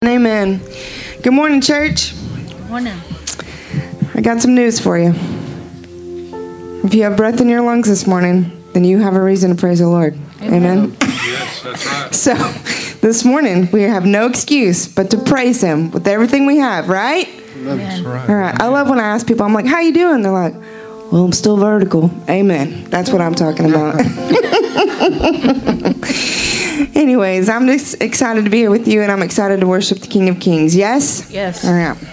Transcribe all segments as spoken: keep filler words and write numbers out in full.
Amen. Good morning, church. Good morning. I got some news for you. If you have breath in your lungs this morning, then you have a reason to praise the Lord. Amen. Amen. Yes, that's right. So, this morning, we have no excuse but to praise Him with everything we have, right? That's right. All right. I love when I ask people, I'm like, how you doing? They're like, well, I'm still vertical. Amen. That's what I'm talking about. Anyways, I'm just excited to be here with you, and I'm excited to worship the King of Kings. Yes? Yes. All right.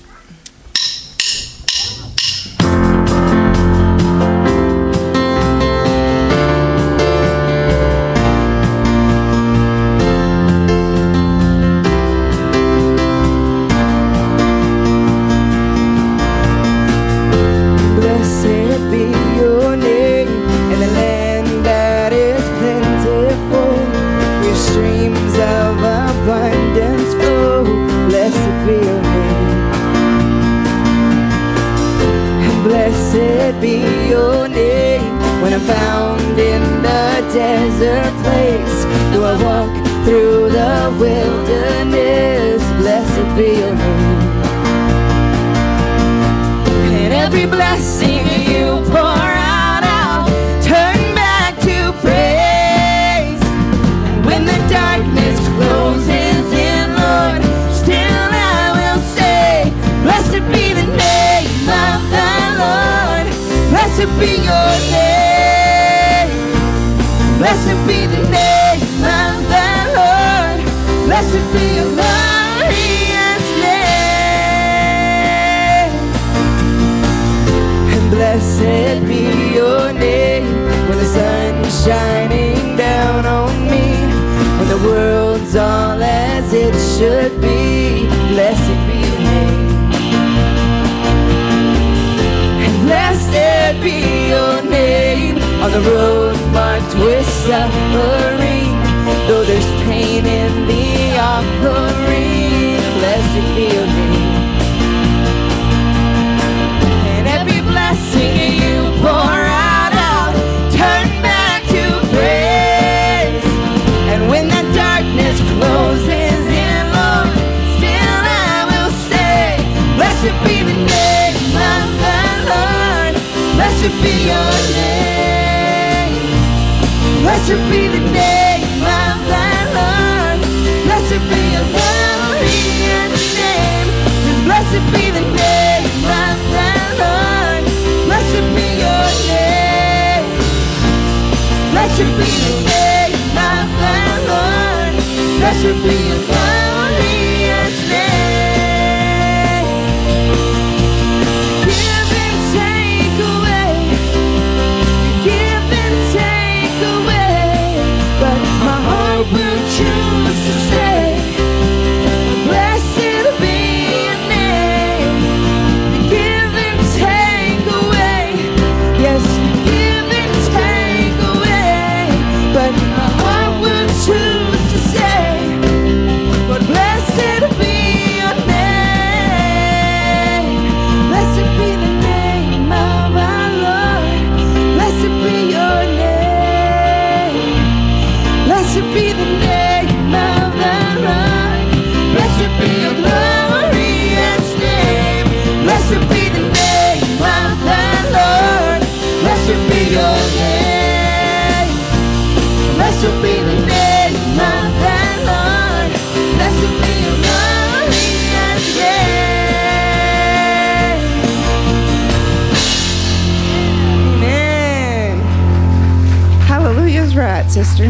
Sister.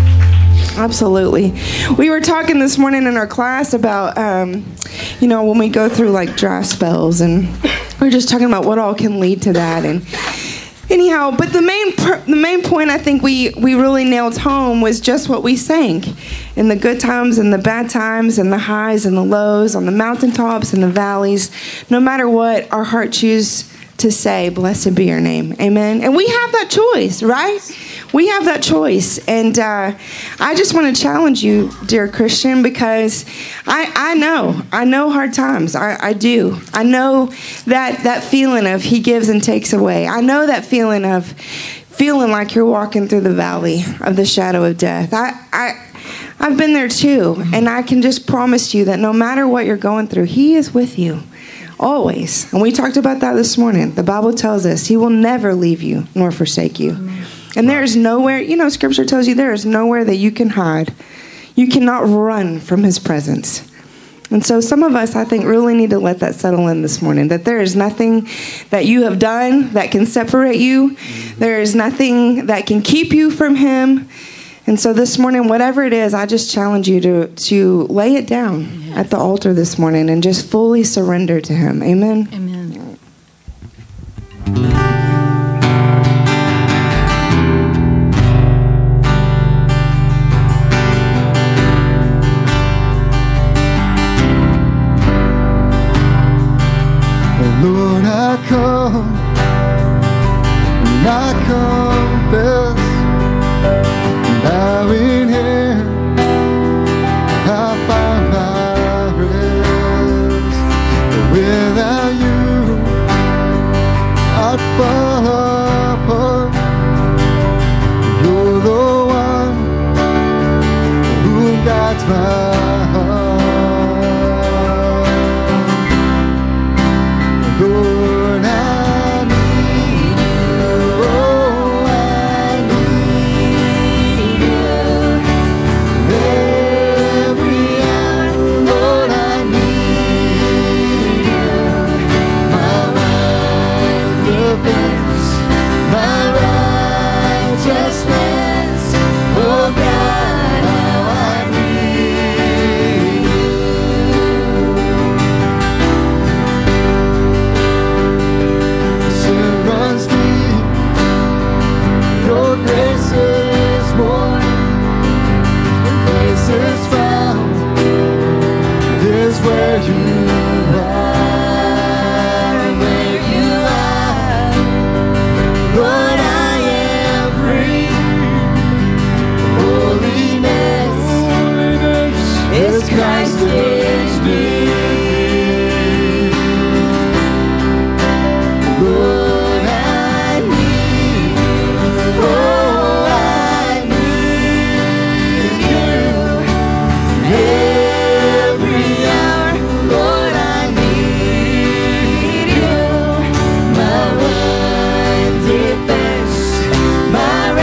Absolutely. We were talking this morning in our class about, um, you know, when we go through like dry spells, and we we're just talking about what all can lead to that. And anyhow, but the main per- the main point I think we, we really nailed home was just what we sang. In the good times and the bad times and the highs and the lows, on the mountaintops and the valleys, no matter what, our heart chooses to say, blessed be your name. Amen. And we have that choice, right? We have that choice. And uh, I just want to challenge you, dear Christian, because I, I know, I know hard times. I, I do. I know that, that feeling of He gives and takes away. I know that feeling of feeling like you're walking through the valley of the shadow of death. I, I, I've been there too, and I can just promise you that no matter what you're going through, He is with you, always. And we talked about that this morning. The Bible tells us He will never leave you nor forsake you. Amen. And there is nowhere, you know, Scripture tells you there is nowhere that you can hide. You cannot run from His presence. And so some of us, I think, really need to let that settle in this morning, that there is nothing that you have done that can separate you. There is nothing that can keep you from Him. And so this morning, whatever it is, I just challenge you to, to lay it down yes. at the altar this morning and just fully surrender to Him. Amen? Amen. Lord, I come, and I confess, bowing here, I find my rest. Without you, I'd fall apart. You're the one who guides my heart. Lord, I need you, oh, I need you. Every hour, Lord, I need you. My life defense, my righteousness, oh God, how I need you. Sin runs deep, your grace is more. Your grace is found, is where you are, where you are. Lord, I am free. Holiness, is Christ in me. Lord, I need you, oh, I need you. Every hour, Lord, I need you. My one defense, my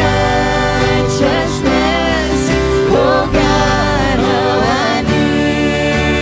righteousness, oh God, how I need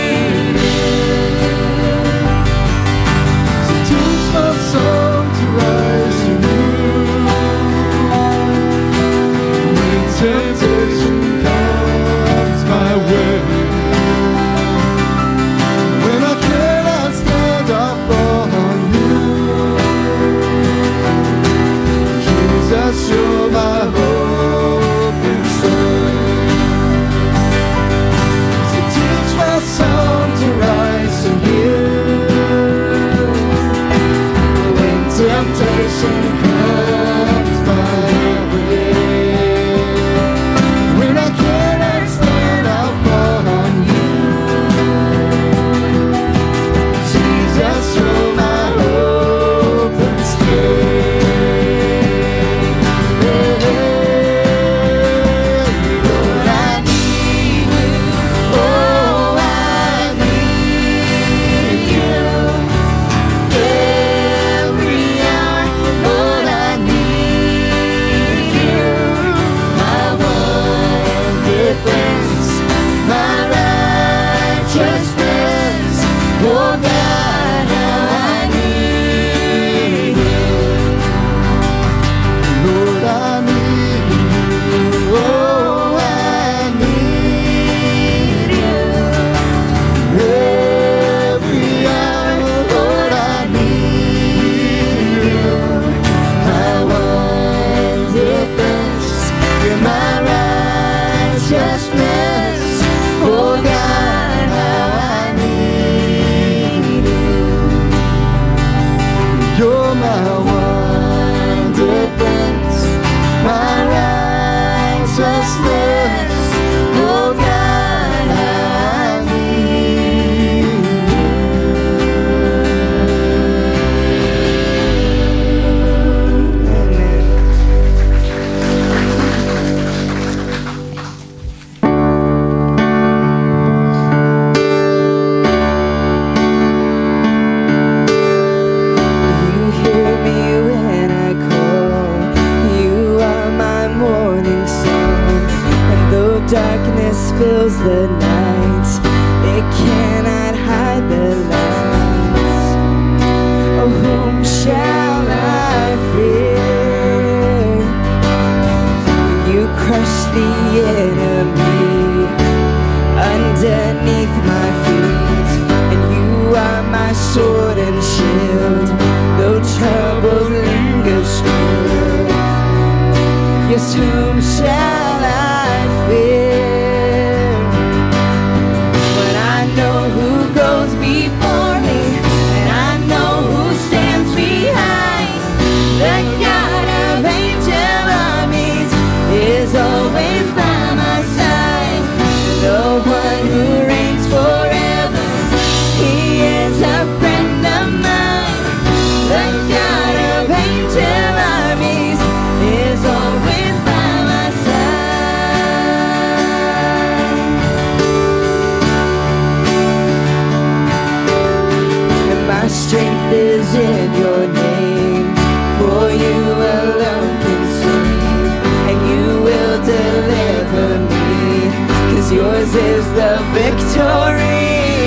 is in your name. For you alone can save, and you will deliver me, 'cause yours is the victory.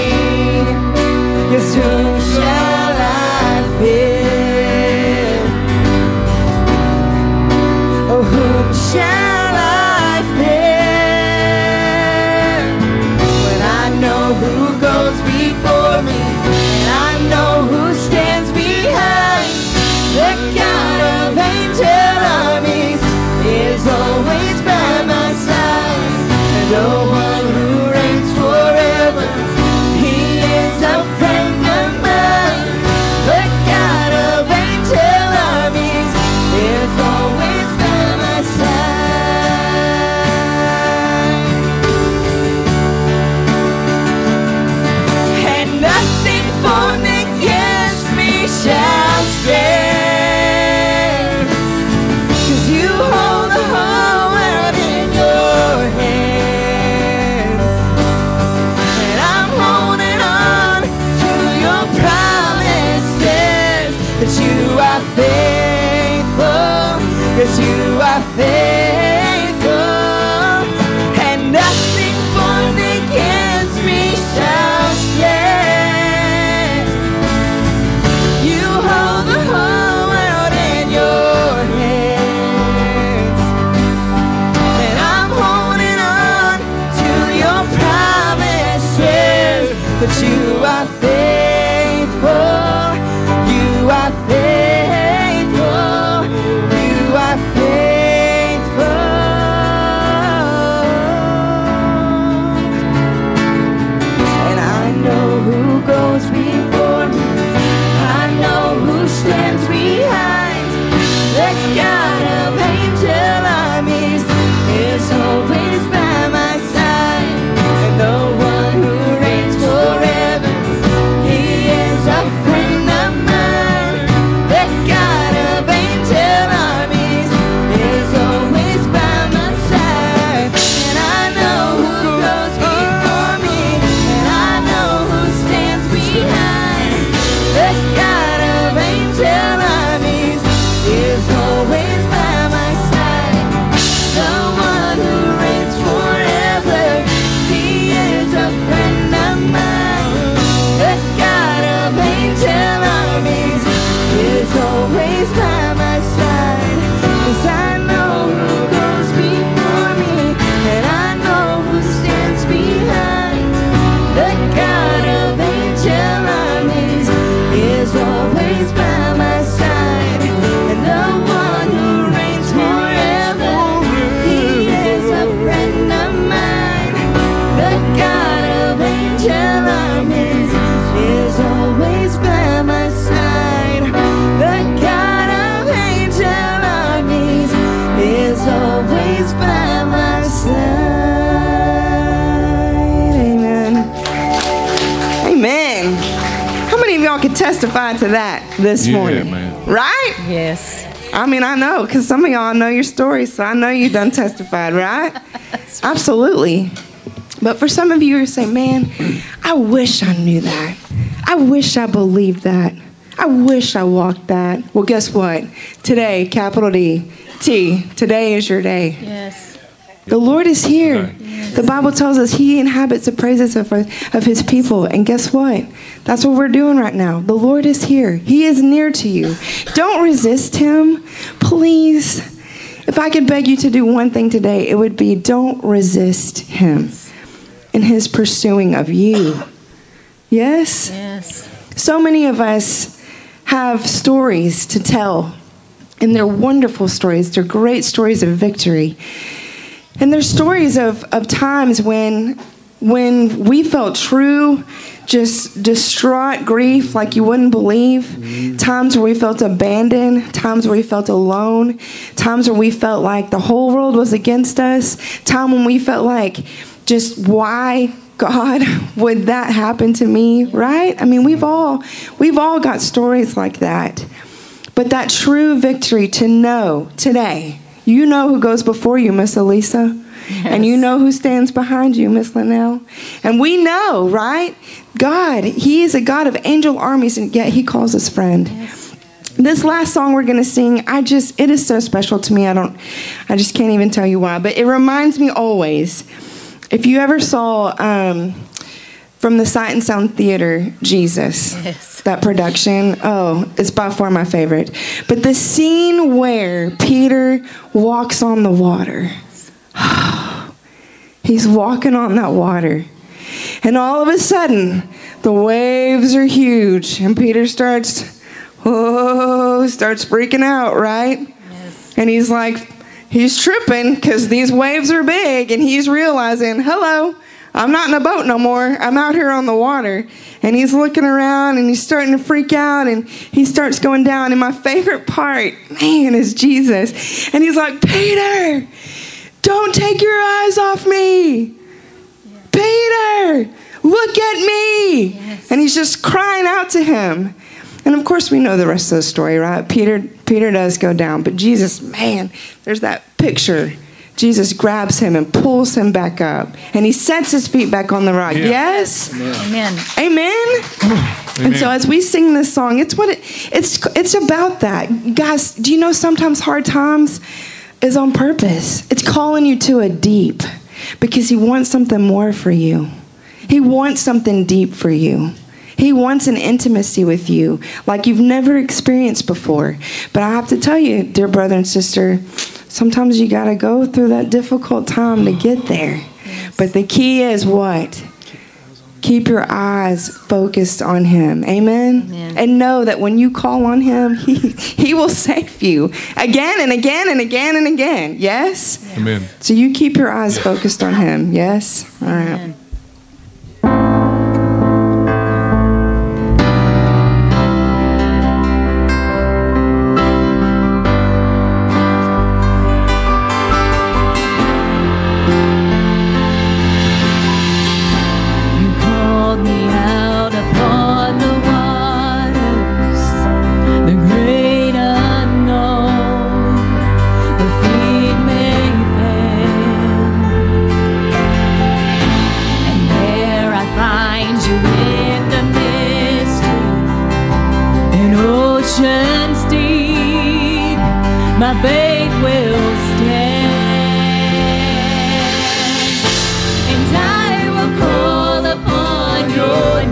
Yes, whom shall I fear? Oh, whom shall I fear? When I know who goes before me, and I know who stands behind. The God of angel armies is always by my side. And no one who reigns forever, he is a friend of mine. The God of angel armies is always by my side. And nothing formed against me shall stand, 'cause you hold the whole world in your hands. And I'm holding on to your promises, that you are faithful, yes, you are faithful. And nothing formed against me shall stand. You hold the whole world in your hands. And I'm holding on to your promises, that you are faithful, you are faithful, you are faithful. And I know who goes before me, I know who stands behind. The God of angel armies is always by my side. And the one who reigns forever, he is a friend of mine. The God of angel armies is always by my side. And I know who goes before me, and I know who stands behind. The God of angel armies is always by my side. The one who reigns forever, he is a friend of mine. The God of angel armies is always by my side. 'Cause I know who goes before me, and I know who stands behind. The God of angel armies is always by my side. And the one who reigns forever, he is a friend of mine. The God of angel armies is always by my side. The God of angel armies is always by my side. Amen. Amen. How many of y'all could testify to that this Yeah, morning? man. Right? Yes. I mean, I know, because some of y'all know your story, so I know you done testified, right? Absolutely. But for some of you who say, man, I wish I knew that. I wish I believed that. I wish I walked that. Well, guess what? Today, capital D, T, today is your day. Yes. The Lord is here. Yes. The Bible tells us he inhabits the praises of, of his people. And guess what? That's what we're doing right now. The Lord is here. He is near to you. Don't resist him. Please. If I could beg you to do one thing today, it would be don't resist him in his pursuing of you. Yes? Yes. So many of us have stories to tell. And they're wonderful stories. They're great stories of victory. And there's stories of, of times when when we felt true, just distraught grief like you wouldn't believe. Mm-hmm. Times where we felt abandoned. Times where we felt alone. Times where we felt like the whole world was against us. Time when we felt like, just why, God, would that happen to me, right? I mean, we've all we've all got stories like that. But that true victory to know today, you know who goes before you, Miss Elisa. And you know who stands behind you, Miss Linnell. And we know, right? God, he is a God of angel armies, and yet he calls us friend. Yes. This last song we're going to sing, I just, it is so special to me. I don't, I just can't even tell you why. But it reminds me always, if you ever saw um, from the Sight and Sound Theater, Jesus. Yes. That production, oh, it's by far my favorite. But the scene where Peter walks on the water, he's walking on that water. And all of a sudden, the waves are huge. And Peter starts, oh, starts freaking out, right? Yes. And he's like, he's tripping because these waves are big. And he's realizing, hello, I'm not in a boat no more. I'm out here on the water. And he's looking around and he's starting to freak out and he starts going down. And my favorite part, man, is Jesus. And he's like, Peter, don't take your eyes off me. Yeah. Peter, look at me. Yes. And he's just crying out to him. And of course we know the rest of the story, right? Peter, Peter does go down. But Jesus, man, there's that picture. Jesus grabs him and pulls him back up. And he sets his feet back on the rock. Yeah. Yes? Amen. Amen. Amen. And so as we sing this song, it's what it, it's it's about that. Guys, do you know sometimes hard times is on purpose? It's calling you to a deep because he wants something more for you. He wants something deep for you. He wants an intimacy with you like you've never experienced before. But I have to tell you, dear brother and sister, sometimes you got to go through that difficult time to get there. Yes. But the key is what? Keep your eyes focused on him. Amen? Amen? And know that when you call on him, he, he will save you again and again and again and again. Yes? Amen. So you keep your eyes focused on him. Yes? All right. Amen. My faith will stand, and I will call upon your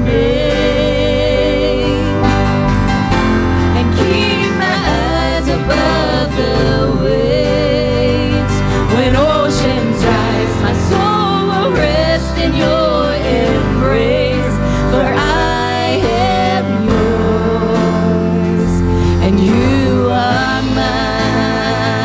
name, and keep my eyes above the waves. When oceans rise, my soul will rest in your embrace, for I am yours, and you are mine.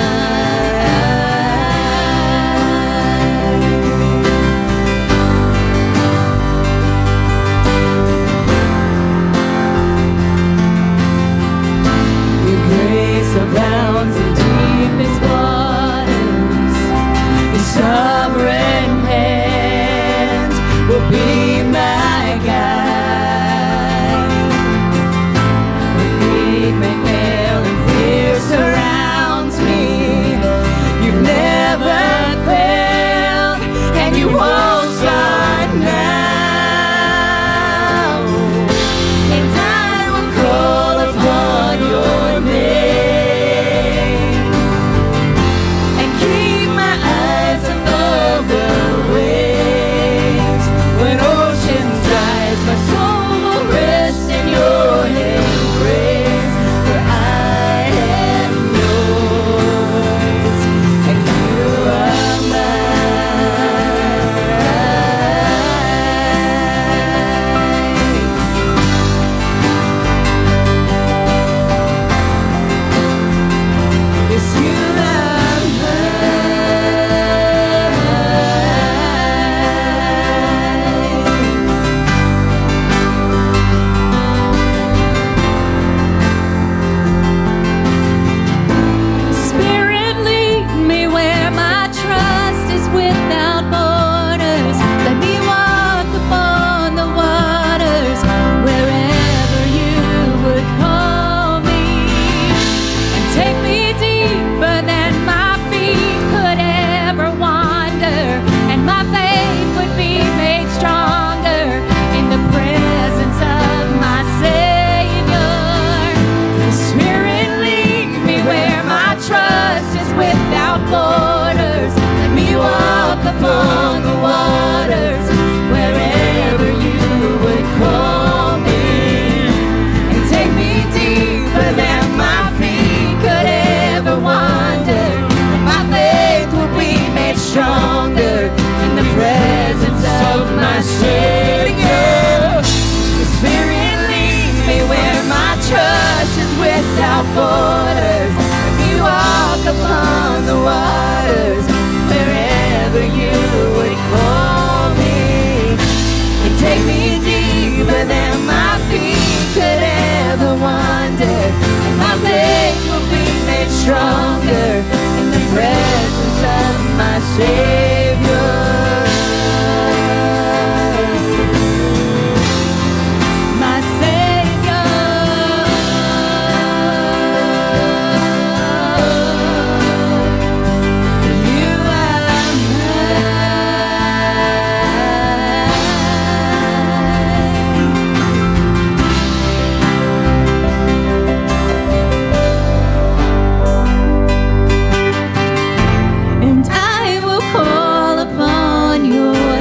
higher than my feet could ever wander. And my faith will be made stronger in the presence of my Savior. My Savior. You are and I will call upon your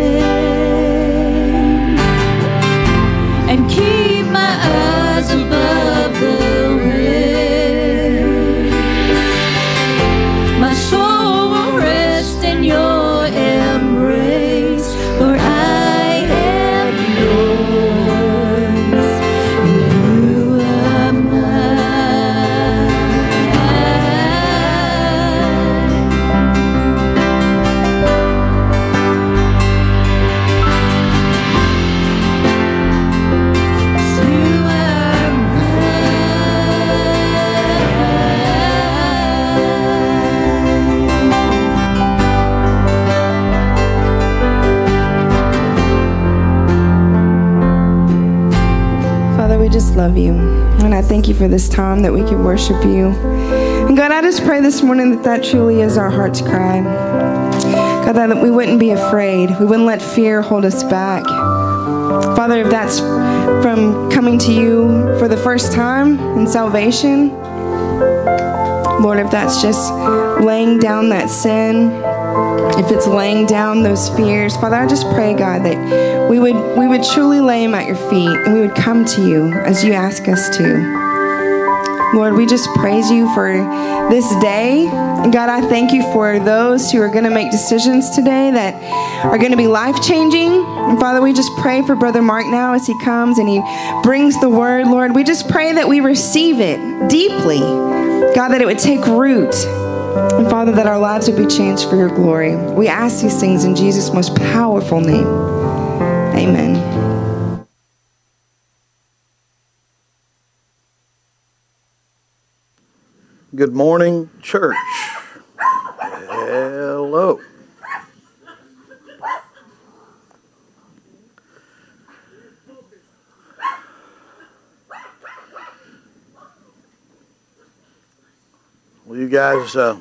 name and keep my eyes above the waves. My soul will rest in your embrace, for I am yours and you are mine. You are Father, we just love you. And I thank you for this time that we can worship you. And God, I just pray this morning that that truly is our heart's cry. God, that we wouldn't be afraid. We wouldn't let fear hold us back. Father, if that's from coming to you for the first time in salvation, Lord, if that's just laying down that sin, if it's laying down those fears, Father, I just pray, God, that we would we would truly lay them at your feet and we would come to you as you ask us to. Lord, we just praise you for this day. And God, I thank you for those who are going to make decisions today that are going to be life-changing. And Father, we just pray for Brother Mark now as he comes and he brings the word, Lord. We just pray that we receive it deeply. God, that it would take root. And Father, that our lives would be changed for your glory. We ask these things in Jesus' most powerful name. Amen. Good morning, church. Hello. Well, you guys, uh,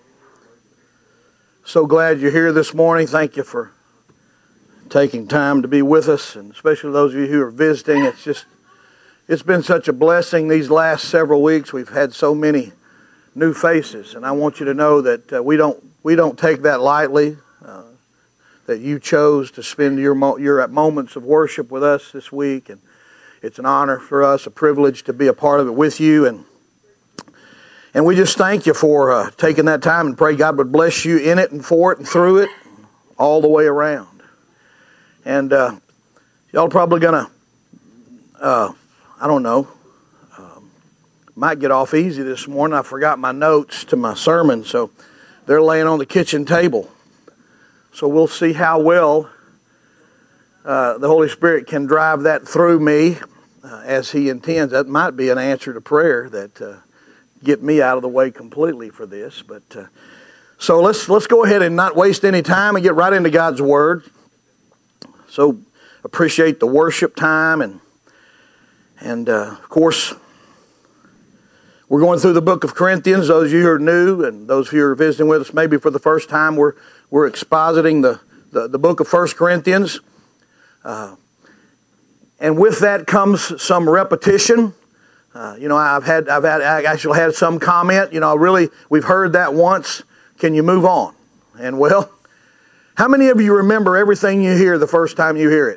so glad you're here this morning. Thank you for taking time to be with us, and especially those of you who are visiting. It's just, it's been such a blessing these last several weeks. We've had so many new faces, and I want you to know that uh, we don't we don't take that lightly. Uh, that you chose to spend your mo- your moments of worship with us this week, and it's an honor for us, a privilege to be a part of it with you, and and we just thank you for uh, taking that time, and pray God would bless you in it and for it and through it, all the way around. And uh, y'all probably gonna, uh, I don't know. Might get off easy this morning. I forgot my notes to my sermon, so they're laying on the kitchen table. So we'll see how well uh, the Holy Spirit can drive that through me uh, as He intends. That might be an answer to prayer that uh, get me out of the way completely for this. But uh, so let's let's go ahead and not waste any time and get right into God's Word. So appreciate the worship time, and and uh, of course, we're going through the book of Corinthians. Those of you who are new and those of you who are visiting with us maybe for the first time, we're we're expositing the, the, the book of First Corinthians. Uh, and with that comes some repetition. Uh, you know, I've had I've had I actually had some comment, you know, really, we've heard that once. Can you move on? And well, how many of you remember everything you hear the first time you hear it?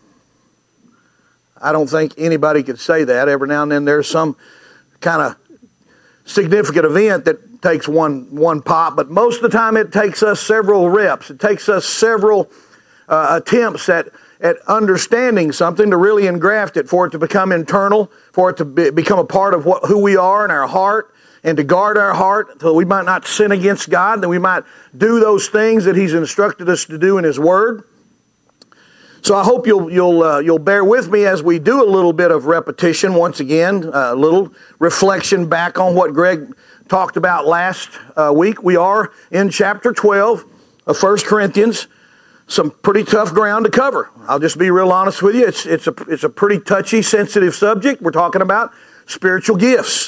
I don't think anybody could say that. Every now and then there's some kind of significant event that takes one one pop, but most of the time it takes us several reps. It takes us several uh, attempts at at understanding something to really engraft it, for it to become internal, for it to be, become a part of what who we are in our heart, and to guard our heart so we might not sin against God, that we might do those things that He's instructed us to do in His Word. So I hope you'll you'll uh, you'll bear with me as we do a little bit of repetition once again, uh, a little reflection back on what Greg talked about last uh, week. We are in chapter twelve of First Corinthians. Some pretty tough ground to cover. I'll just be real honest with you. It's it's a it's a pretty touchy, sensitive subject. We're talking about spiritual gifts.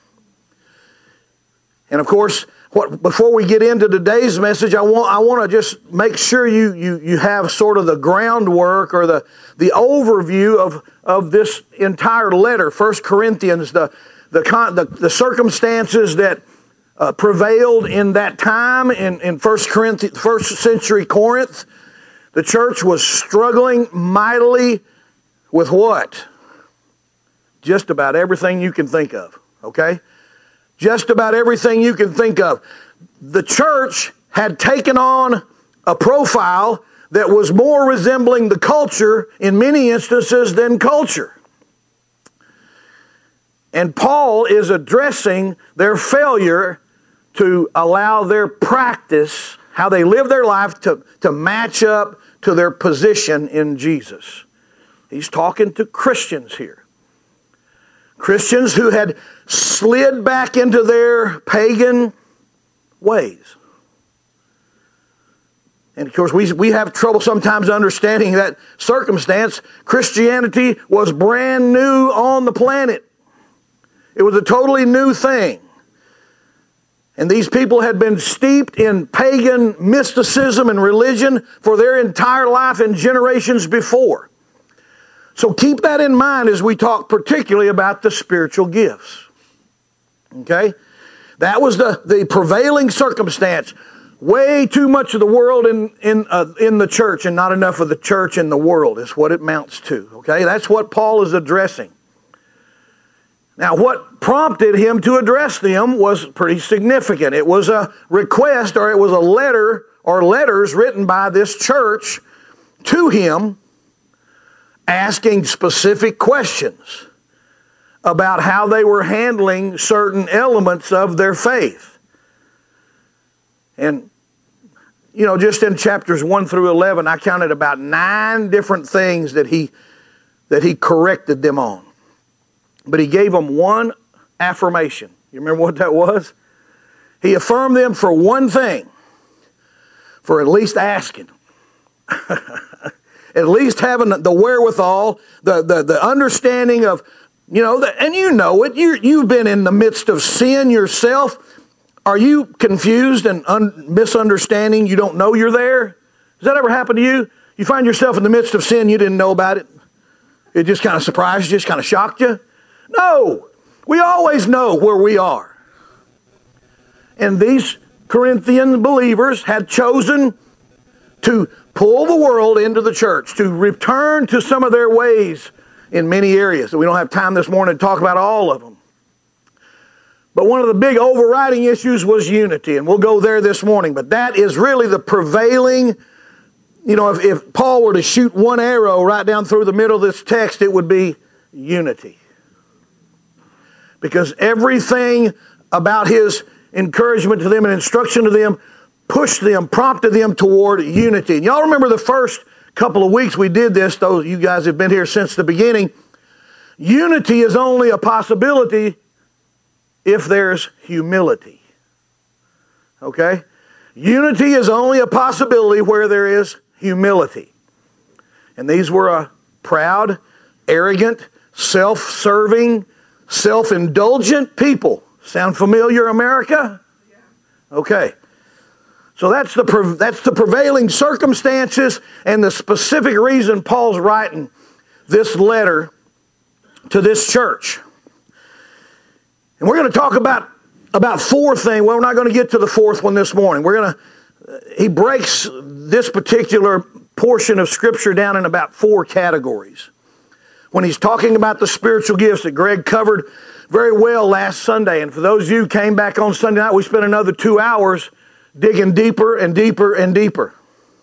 And of course, what before we get into today's message, I want I want to just make sure you you you have sort of the groundwork or the the overview of of this entire letter, First Corinthians, the the con, the, the circumstances that uh, prevailed in that time in in First Corinthians, first century Corinth. The church was struggling mightily with what? Just about everything you can think of, okay? Just about everything you can think of. The church had taken on a profile that was more resembling the culture in many instances than culture. And Paul is addressing their failure to allow their practice, how they live their life, to, to match up to their position in Jesus. He's talking to Christians here. Christians who had slid back into their pagan ways. And of course, we, we have trouble sometimes understanding that circumstance. Christianity was brand new on the planet. It was a totally new thing. And these people had been steeped in pagan mysticism and religion for their entire life and generations before. So keep that in mind as we talk particularly about the spiritual gifts. Okay? That was the, the prevailing circumstance. Way too much of the world in, in, uh, in the church and not enough of the church in the world is what it amounts to. Okay? That's what Paul is addressing. Now, what prompted him to address them was pretty significant. It was a request, or it was a letter, or letters written by this church to him asking specific questions about how they were handling certain elements of their faith. And, you know, just in chapters one through eleven, I counted about nine different things that he, that he corrected them on. But he gave them one affirmation. You remember what that was? He affirmed them for one thing. For at least asking. At least having the wherewithal, the, the, the understanding of, you know, the, and you know it. You, you've been in the midst of sin yourself. Are you confused and un, misunderstanding? You don't know you're there? Has that ever happened to you? You find yourself in the midst of sin, you didn't know about it? It just kind of surprised you, just kind of shocked you? No, we always know where we are. And these Corinthian believers had chosen to pull the world into the church, to return to some of their ways in many areas. We don't have time this morning to talk about all of them. But one of the big overriding issues was unity, and we'll go there this morning. But that is really the prevailing, you know, if, if Paul were to shoot one arrow right down through the middle of this text, it would be unity. Because everything about his encouragement to them and instruction to them pushed them, prompted them toward unity. And y'all remember the first couple of weeks we did this, those you guys have been here since the beginning. Unity is only a possibility if there's humility. Okay? Unity is only a possibility where there is humility. And these were a proud, arrogant, self-serving, self-indulgent people. Sound familiar, America? Okay. So that's the that's the prevailing circumstances and the specific reason Paul's writing this letter to this church. And we're going to talk about about four things. Well, we're not going to get to the fourth one this morning. We're going to he breaks this particular portion of Scripture down in about four categories. When he's talking about the spiritual gifts that Greg covered very well last Sunday. And for those of you who came back on Sunday night, we spent another two hours digging deeper and deeper and deeper.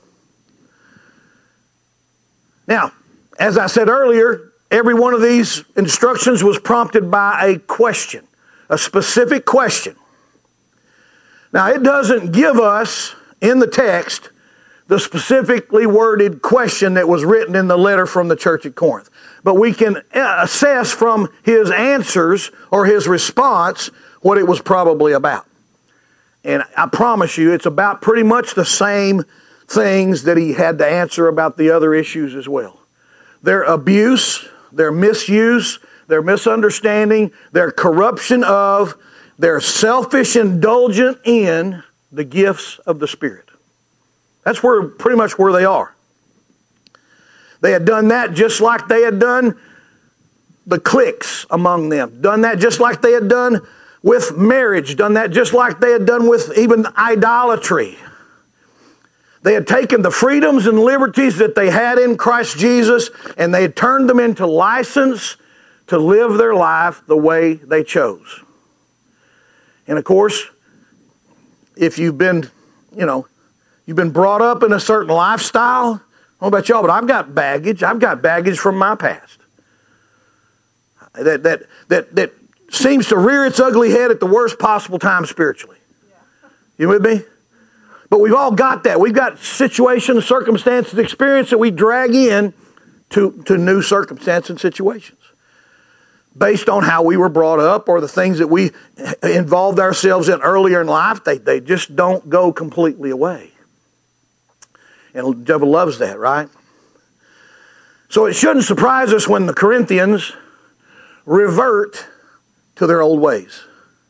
Now, as I said earlier, every one of these instructions was prompted by a question, a specific question. Now, it doesn't give us in the text the specifically worded question that was written in the letter from the church at Corinth. But we can assess from his answers or his response what it was probably about. And I promise you, it's about pretty much the same things that he had to answer about the other issues as well. Their abuse, their misuse, their misunderstanding, their corruption of, their selfish indulgence in the gifts of the Spirit. That's where pretty much where they are. They had done that just like they had done the cliques among them. Done that just like they had done with marriage. Done that just like they had done with even idolatry. They had taken the freedoms and liberties that they had in Christ Jesus and they had turned them into license to live their life the way they chose. And of course, if you've been, you know, you've been brought up in a certain lifestyle, I don't know about y'all, but I've got baggage. I've got baggage from my past. That that that that seems to rear its ugly head at the worst possible time spiritually. You with me? But we've all got that. We've got situations, circumstances, experience that we drag in to, to new circumstances and situations. Based on how we were brought up or the things that we involved ourselves in earlier in life, they, they just don't go completely away. And the devil loves that, right? So it shouldn't surprise us when the Corinthians revert to their old ways.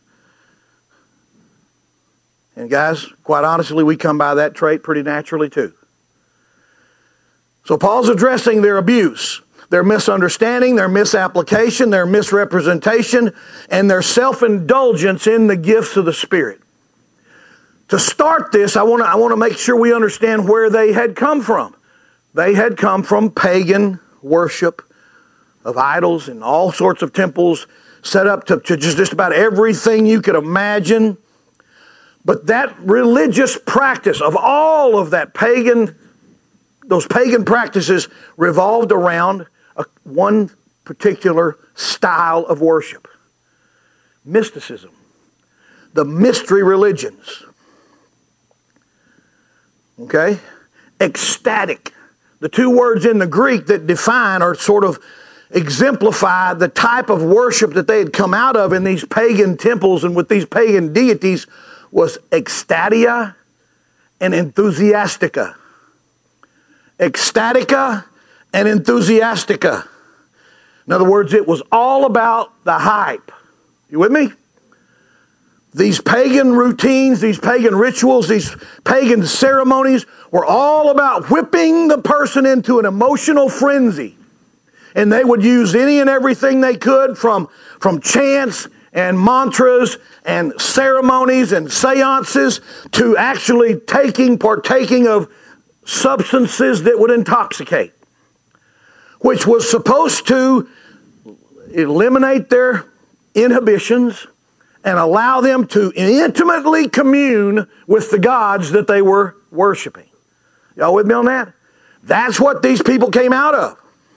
And guys, quite honestly, we come by that trait pretty naturally too. So Paul's addressing their abuse, their misunderstanding, their misapplication, their misrepresentation, and their self-indulgence in the gifts of the Spirit. To start this, I want to I want to make sure we understand where they had come from. They had come from pagan worship of idols and all sorts of temples set up to, to just, just about everything you could imagine. But that religious practice of all of that pagan, those pagan practices revolved around a, one particular style of worship. Mysticism. The mystery religions. Okay? Ecstatic. The two words in the Greek that define or sort of exemplify the type of worship that they had come out of in these pagan temples and with these pagan deities was ecstatia and enthusiastica. Ecstatica and enthusiastica. In other words, it was all about the hype. You with me? These pagan routines, these pagan rituals, these pagan ceremonies were all about whipping the person into an emotional frenzy. And they would use any and everything they could from, from chants and mantras and ceremonies and seances to actually taking, partaking of substances that would intoxicate, which was supposed to eliminate their inhibitions and allow them to intimately commune with the gods that they were worshiping. Y'all with me on that? That's what these people came out of.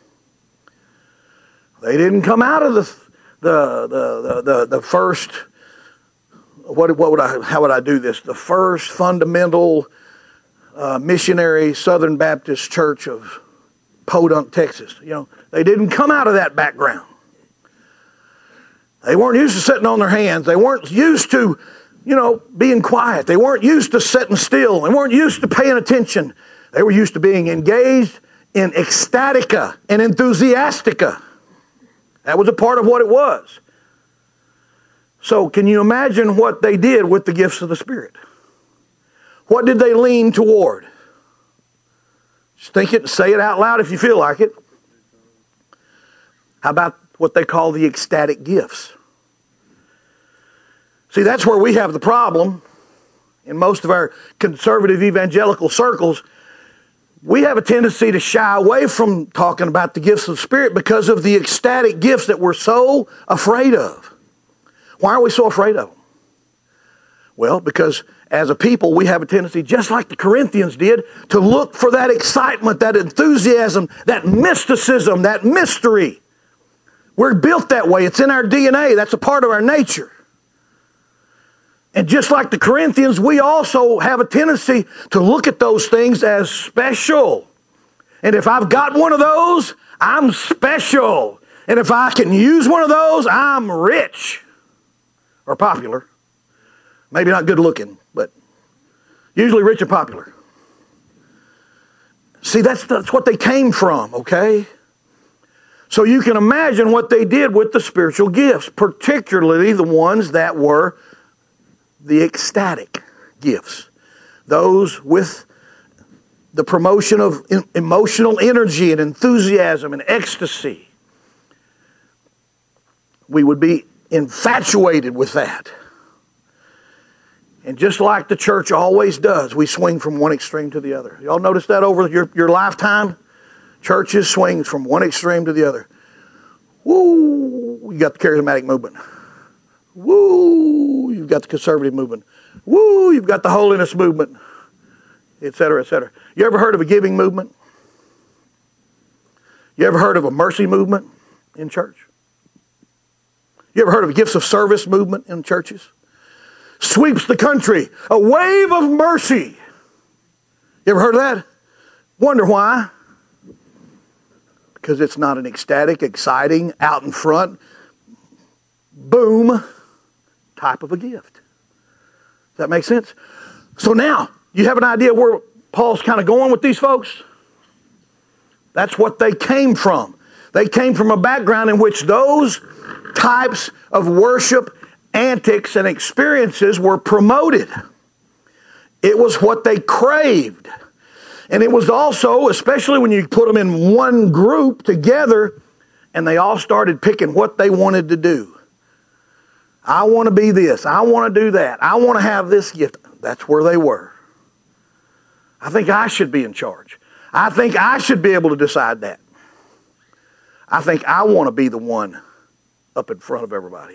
They didn't come out of the the the the, the first. What what would I? How would I do this? The first fundamental uh, missionary Southern Baptist Church of Podunk, Texas. You know, they didn't come out of that background. They weren't used to sitting on their hands. They weren't used to, you know, being quiet. They weren't used to sitting still. They weren't used to paying attention. They were used to being engaged in ecstatica and enthusiastica. That was a part of what it was. So can you imagine what they did with the gifts of the Spirit? What did they lean toward? Just think it and say it out loud if you feel like it. How about what they call the ecstatic gifts? See, that's where we have the problem in most of our conservative evangelical circles. We have a tendency to shy away from talking about the gifts of the Spirit because of the ecstatic gifts that we're so afraid of. Why are we so afraid of them? Well, because as a people, we have a tendency, just like the Corinthians did, to look for that excitement, that enthusiasm, that mysticism, that mystery. We're built that way. It's in our D N A. That's a part of our nature. And just like the Corinthians, we also have a tendency to look at those things as special. And if I've got one of those, I'm special. And if I can use one of those, I'm rich or popular. Maybe not good looking, but usually rich and popular. See, that's, that's what they came from, okay? So you can imagine what they did with the spiritual gifts, particularly the ones that were the ecstatic gifts. Those with the promotion of emotional energy and enthusiasm and ecstasy. We would be infatuated with that. And just like the church always does, we swing from one extreme to the other. Y'all notice that over your, your lifetime? Churches swing from one extreme to the other. Woo! You got the charismatic movement. Woo! You've got the conservative movement. Woo! You've got the holiness movement, et cetera, et cetera. You ever heard of a giving movement? You ever heard of a mercy movement in church? You ever heard of a gifts of service movement in churches? Sweeps the country, a wave of mercy. You ever heard of that? Wonder why? Because it's not an ecstatic, exciting, out in front, boom type of a gift. Does that make sense? So now, you have an idea where Paul's kind of going with these folks? That's what they came from. They came from a background in which those types of worship, antics, and experiences were promoted. It was what they craved. And it was also, especially when you put them in one group together, and they all started picking what they wanted to do. I want to be this. I want to do that. I want to have this gift. That's where they were. I think I should be in charge. I think I should be able to decide that. I think I want to be the one up in front of everybody.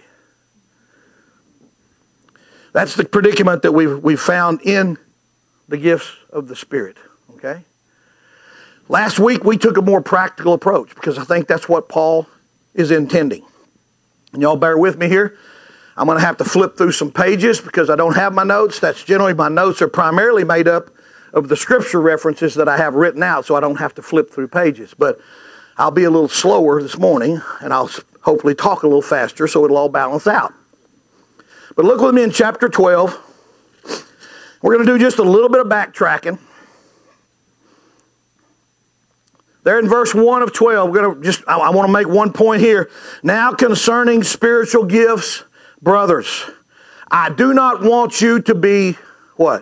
That's the predicament that we've, we've found in the gifts of the Spirit. Okay? Last week we took a more practical approach because I think that's what Paul is intending. And y'all bear with me here. I'm going to have to flip through some pages because I don't have my notes. That's generally, my notes are primarily made up of the scripture references that I have written out, so I don't have to flip through pages. But I'll be a little slower this morning, and I'll hopefully talk a little faster so it'll all balance out. But look with me in chapter twelve. We're going to do just a little bit of backtracking. There in verse one of twelve, we're going to just, I, I want to make one point here. Now concerning spiritual gifts, brothers, I do not want you to be, what?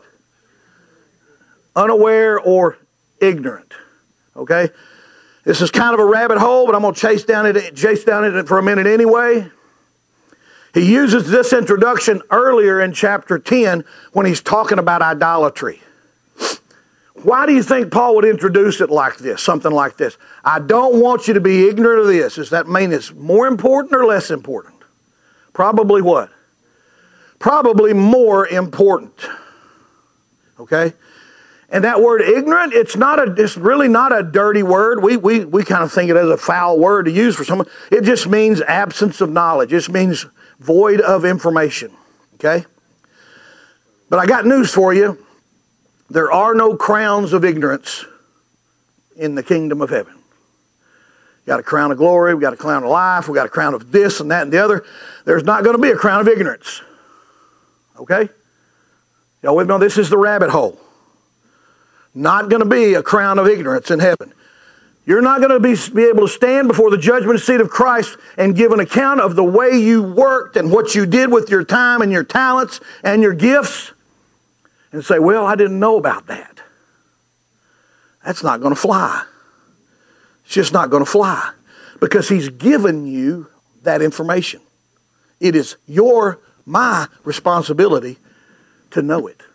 Unaware or ignorant. Okay? This is kind of a rabbit hole, but I'm going to chase down it, chase down it for a minute anyway. He uses this introduction earlier in chapter ten when he's talking about idolatry. Why do you think Paul would introduce it like this, something like this? I don't want you to be ignorant of this. Does that mean it's more important or less important? Probably what? Probably more important. Okay? And that word ignorant, it's not a, it's really not a dirty word. We, we, we kind of think it as a foul word to use for someone. It just means absence of knowledge. It just means void of information. Okay? But I got news for you. There are no crowns of ignorance in the kingdom of heaven. We got a crown of glory, we got a crown of life, we got a crown of this and that and the other. There's not going to be a crown of ignorance. Okay? Y'all with me on this? Is the rabbit hole. Not going to be a crown of ignorance in heaven. You're not going to be, be able to stand before the judgment seat of Christ and give an account of the way you worked and what you did with your time and your talents and your gifts and say, well, I didn't know about that. That's not going to fly. It's just not going to fly because he's given you that information. It is your, my responsibility to know it.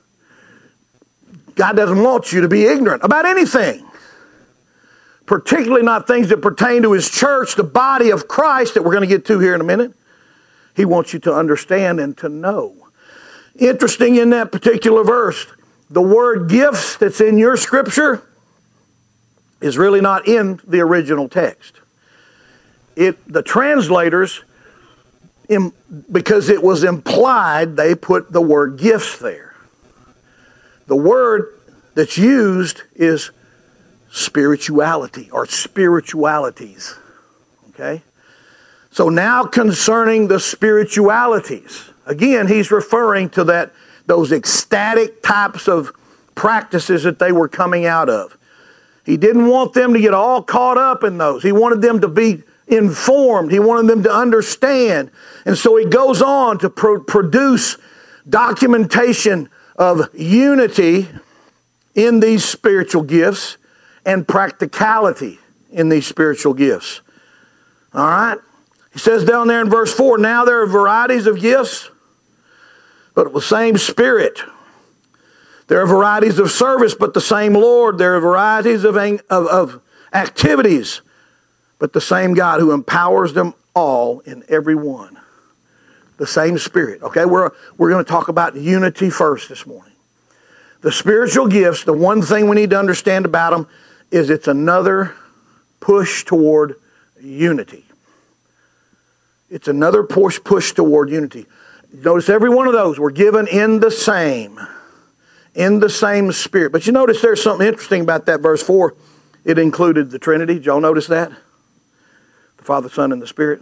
God doesn't want you to be ignorant about anything, particularly not things that pertain to his church, the body of Christ that we're going to get to here in a minute. He wants you to understand and to know. Interesting in that particular verse, the word gifts that's in your scripture is really not in the original text. It, the translators im- because it was implied, they put the word gifts there. The word that's used is spirituality or spiritualities. Okay? So now concerning the spiritualities, again, he's referring to that those ecstatic types of practices that they were coming out of. He didn't want them to get all caught up in those. He wanted them to be informed. He wanted them to understand. And so he goes on to pro- produce documentation of unity in these spiritual gifts and practicality in these spiritual gifts. All right? He says down there in verse four, now there are varieties of gifts, but the same Spirit. There are varieties of service, but the same Lord. There are varieties of, of, of activities, but the same God who empowers them all in every one. The same Spirit. Okay, we're, we're going to talk about unity first this morning. The spiritual gifts, the one thing we need to understand about them is it's another push toward unity. It's another push, push toward unity. Notice every one of those were given in the same, in the same Spirit. But you notice there's something interesting about that verse four. It included the Trinity. Did y'all notice that? The Father, Son, and the Spirit.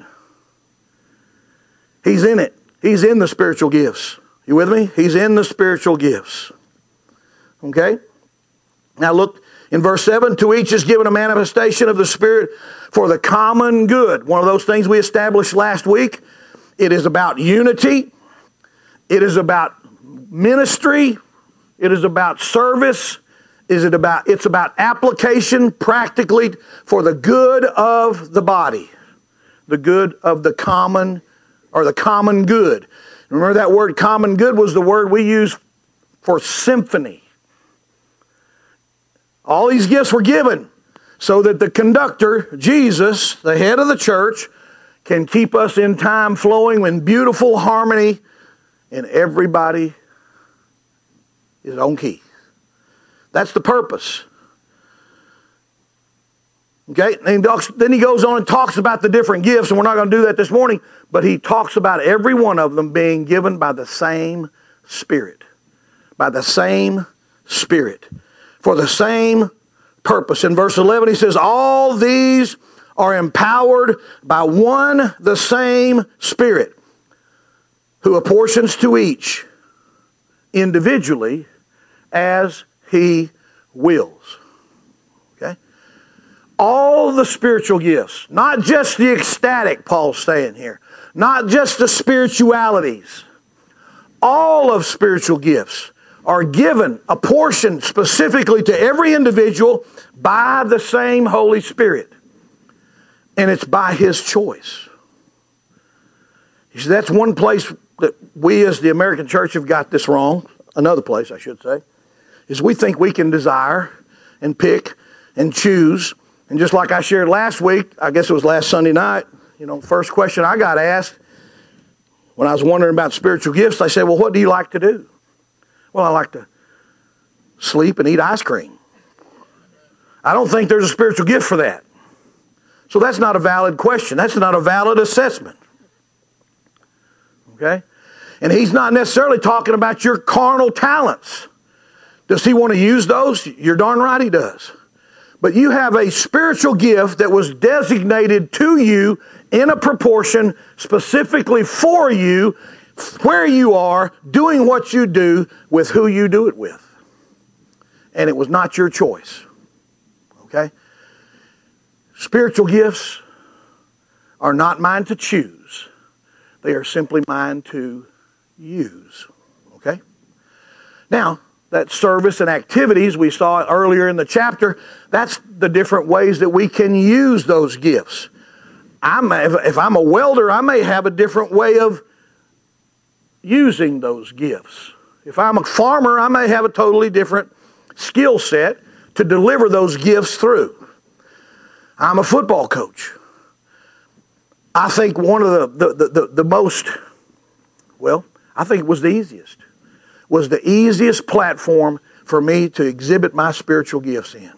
He's in it. He's in the spiritual gifts. You with me? He's in the spiritual gifts. Okay? Now look in verse seven. To each is given a manifestation of the Spirit for the common good. One of those things we established last week. It is about unity. It is about ministry. It is about service. Is it about? It's about application practically for the good of the body. The good of the common, or the common good. Remember that word common good was the word we use for symphony. All these gifts were given so that the conductor, Jesus, the head of the church, can keep us in time flowing in beautiful harmony and everybody is on key. That's the purpose. Okay, and then he goes on and talks about the different gifts, and we're not going to do that this morning, but he talks about every one of them being given by the same Spirit. By the same Spirit. For the same purpose. In verse eleven he says, all these are empowered by one the same Spirit, who apportions to each individually as he wills. Okay? All the spiritual gifts, not just the ecstatic, Paul's saying here, not just the spiritualities, all of spiritual gifts are given a portion specifically to every individual by the same Holy Spirit. And it's by His choice. You see, that's one place that we as the American church have got this wrong. Another place, I should say, is we think we can desire and pick and choose. And just like I shared last week, I guess it was last Sunday night, you know, first question I got asked when I was wondering about spiritual gifts, I said, well, what do you like to do? Well, I like to sleep and eat ice cream. I don't think there's a spiritual gift for that. So that's not a valid question. That's not a valid assessment. Okay? And he's not necessarily talking about your carnal talents. Does he want to use those? You're darn right he does. But you have a spiritual gift that was designated to you in a proportion specifically for you, where you are, doing what you do with who you do it with. And it was not your choice. Okay? Spiritual gifts are not mine to choose. They are simply mine to use. Okay? Now, that service and activities we saw earlier in the chapter, that's the different ways that we can use those gifts. I may, if I'm a welder, I may have a different way of using those gifts. If I'm a farmer, I may have a totally different skill set to deliver those gifts through. I'm a football coach. I think one of the, the, the, the most, well, I think it was the easiest, was the easiest platform for me to exhibit my spiritual gifts in.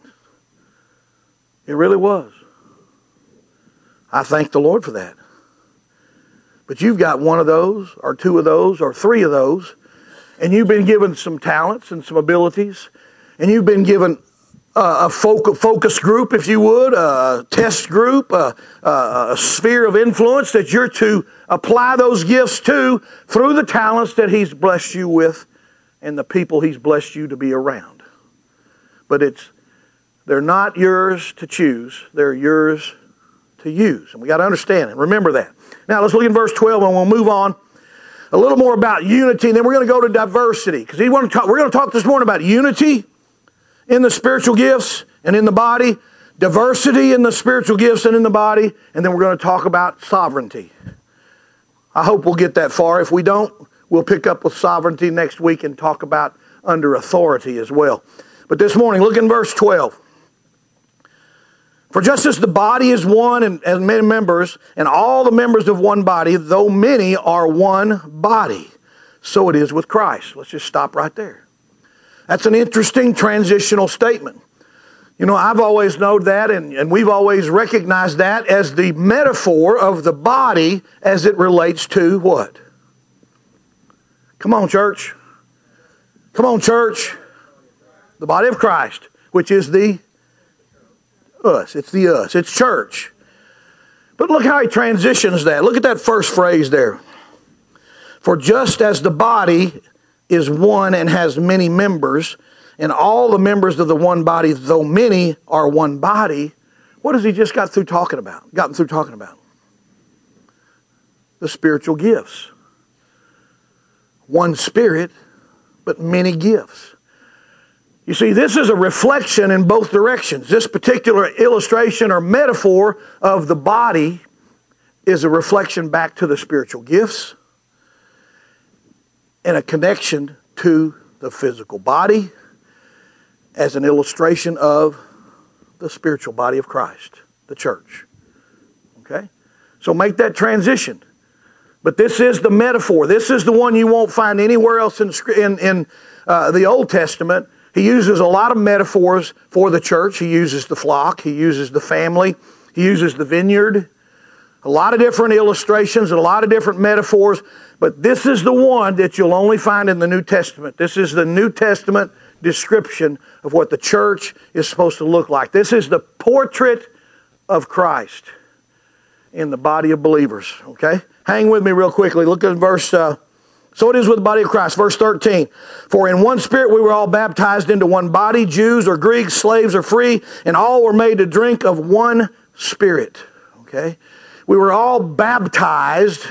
It really was. I thank the Lord for that. But you've got one of those, or two of those, or three of those, and you've been given some talents and some abilities, and you've been given a focus group, if you would, a test group, a, a sphere of influence that you're to apply those gifts to through the talents that He's blessed you with and the people He's blessed you to be around. But it's they're not yours to choose. They're yours to use. And we got to understand it. Remember that. Now let's look at verse twelve and we'll move on a little more about unity, and then we're going to go to diversity. Because we're going to talk this morning about unity in the spiritual gifts and in the body, diversity in the spiritual gifts and in the body, and then we're going to talk about sovereignty. I hope we'll get that far. If we don't, we'll pick up with sovereignty next week and talk about under authority as well. But this morning, look in verse twelve. For just as the body is one and as many members, and all the members of one body, though many are one body, so it is with Christ. Let's just stop right there. That's an interesting transitional statement. You know, I've always known that, and, and we've always recognized that as the metaphor of the body as it relates to what? Come on, church. Come on, church. The body of Christ, which is the us. It's the us. It's church. But look how he transitions that. Look at that first phrase there. For just as the body is one and has many members, and all the members of the one body, though many, are one body. What has he just got through talking about? Gotten through talking about? The spiritual gifts. One Spirit, but many gifts. You see, this is a reflection in both directions. This particular illustration or metaphor of the body is a reflection back to the spiritual gifts and a connection to the physical body as an illustration of the spiritual body of Christ, the church. Okay? So make that transition. But this is the metaphor. This is the one you won't find anywhere else in, in, in uh, the Old Testament. He uses a lot of metaphors for the church. He uses the flock. He uses the family. He uses the vineyard. A lot of different illustrations, a lot of different metaphors. But this is the one that you'll only find in the New Testament. This is the New Testament description of what the church is supposed to look like. This is the portrait of Christ in the body of believers. Okay? Hang with me real quickly. Look at verse, uh, so it is with the body of Christ. Verse thirteen. For in one Spirit we were all baptized into one body, Jews or Greeks, slaves or free, and all were made to drink of one Spirit. Okay? We were all baptized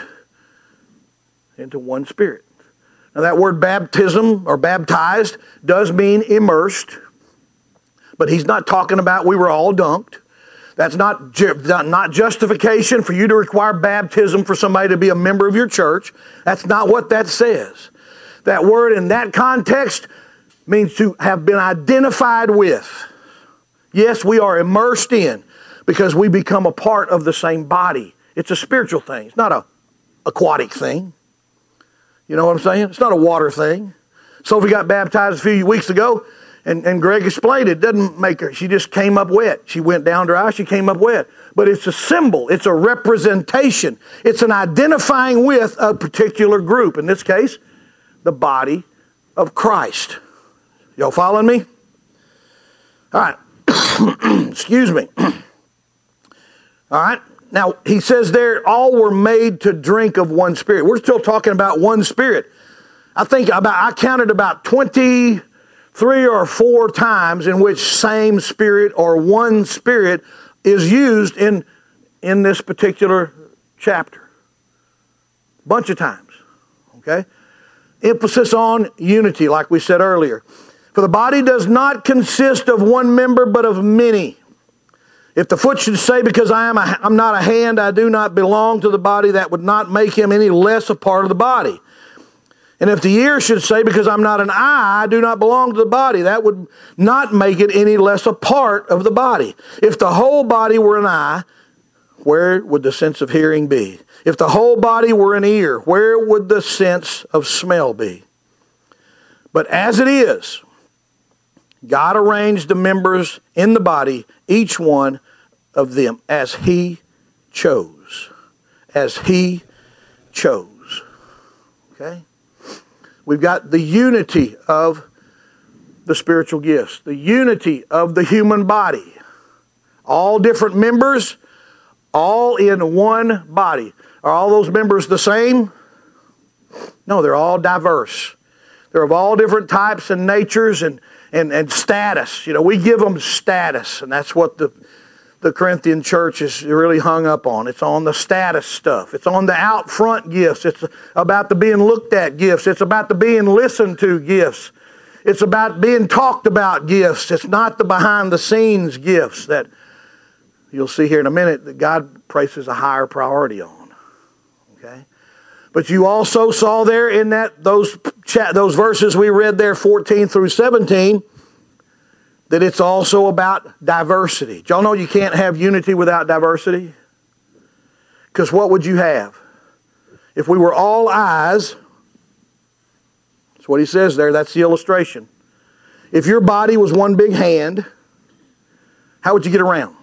into one Spirit. Now that word baptism or baptized does mean immersed, but he's not talking about we were all dunked. That's not, not justification for you to require baptism for somebody to be a member of your church. That's not what that says. That word in that context means to have been identified with. Yes, we are immersed in because we become a part of the same body. It's a spiritual thing. It's not an aquatic thing. You know what I'm saying? It's not a water thing. Sophie got baptized a few weeks ago, and, and Greg explained it. Doesn't make her. She just came up wet. She went down dry. She came up wet. But it's a symbol. It's a representation. It's an identifying with a particular group. In this case, the body of Christ. Y'all following me? All right. Excuse me. All right. Now, he says there, all were made to drink of one Spirit. We're still talking about one Spirit. I think about, I counted about twenty-three or four times in which same Spirit or one Spirit is used in, in this particular chapter. Bunch of times. Okay? Emphasis on unity, like we said earlier. For the body does not consist of one member, but of many. If the foot should say, because I am a, I'm not a hand, I do not belong to the body, that would not make him any less a part of the body. And if the ear should say, because I'm not an eye, I do not belong to the body, that would not make it any less a part of the body. If the whole body were an eye, where would the sense of hearing be? If the whole body were an ear, where would the sense of smell be? But as it is, God arranged the members in the body, each one of them, as He chose. As He chose. Okay? We've got the unity of the spiritual gifts, the unity of the human body. All different members, all in one body. Are all those members the same? No, they're all diverse. They're of all different types and natures and, and, and status. You know, we give them status, and that's what the, the Corinthian church is really hung up on. It's on the status stuff. It's on the out front gifts. It's about the being looked at gifts. It's about the being listened to gifts. It's about being talked about gifts. It's not the behind the scenes gifts that you'll see here in a minute that God places a higher priority on. Okay? But you also saw there in that those chat, those verses we read there, fourteen through seventeen, that it's also about diversity. Did y'all know you can't have unity without diversity? Because what would you have? If we were all eyes, that's what he says there, that's the illustration. If your body was one big hand, how would you get around?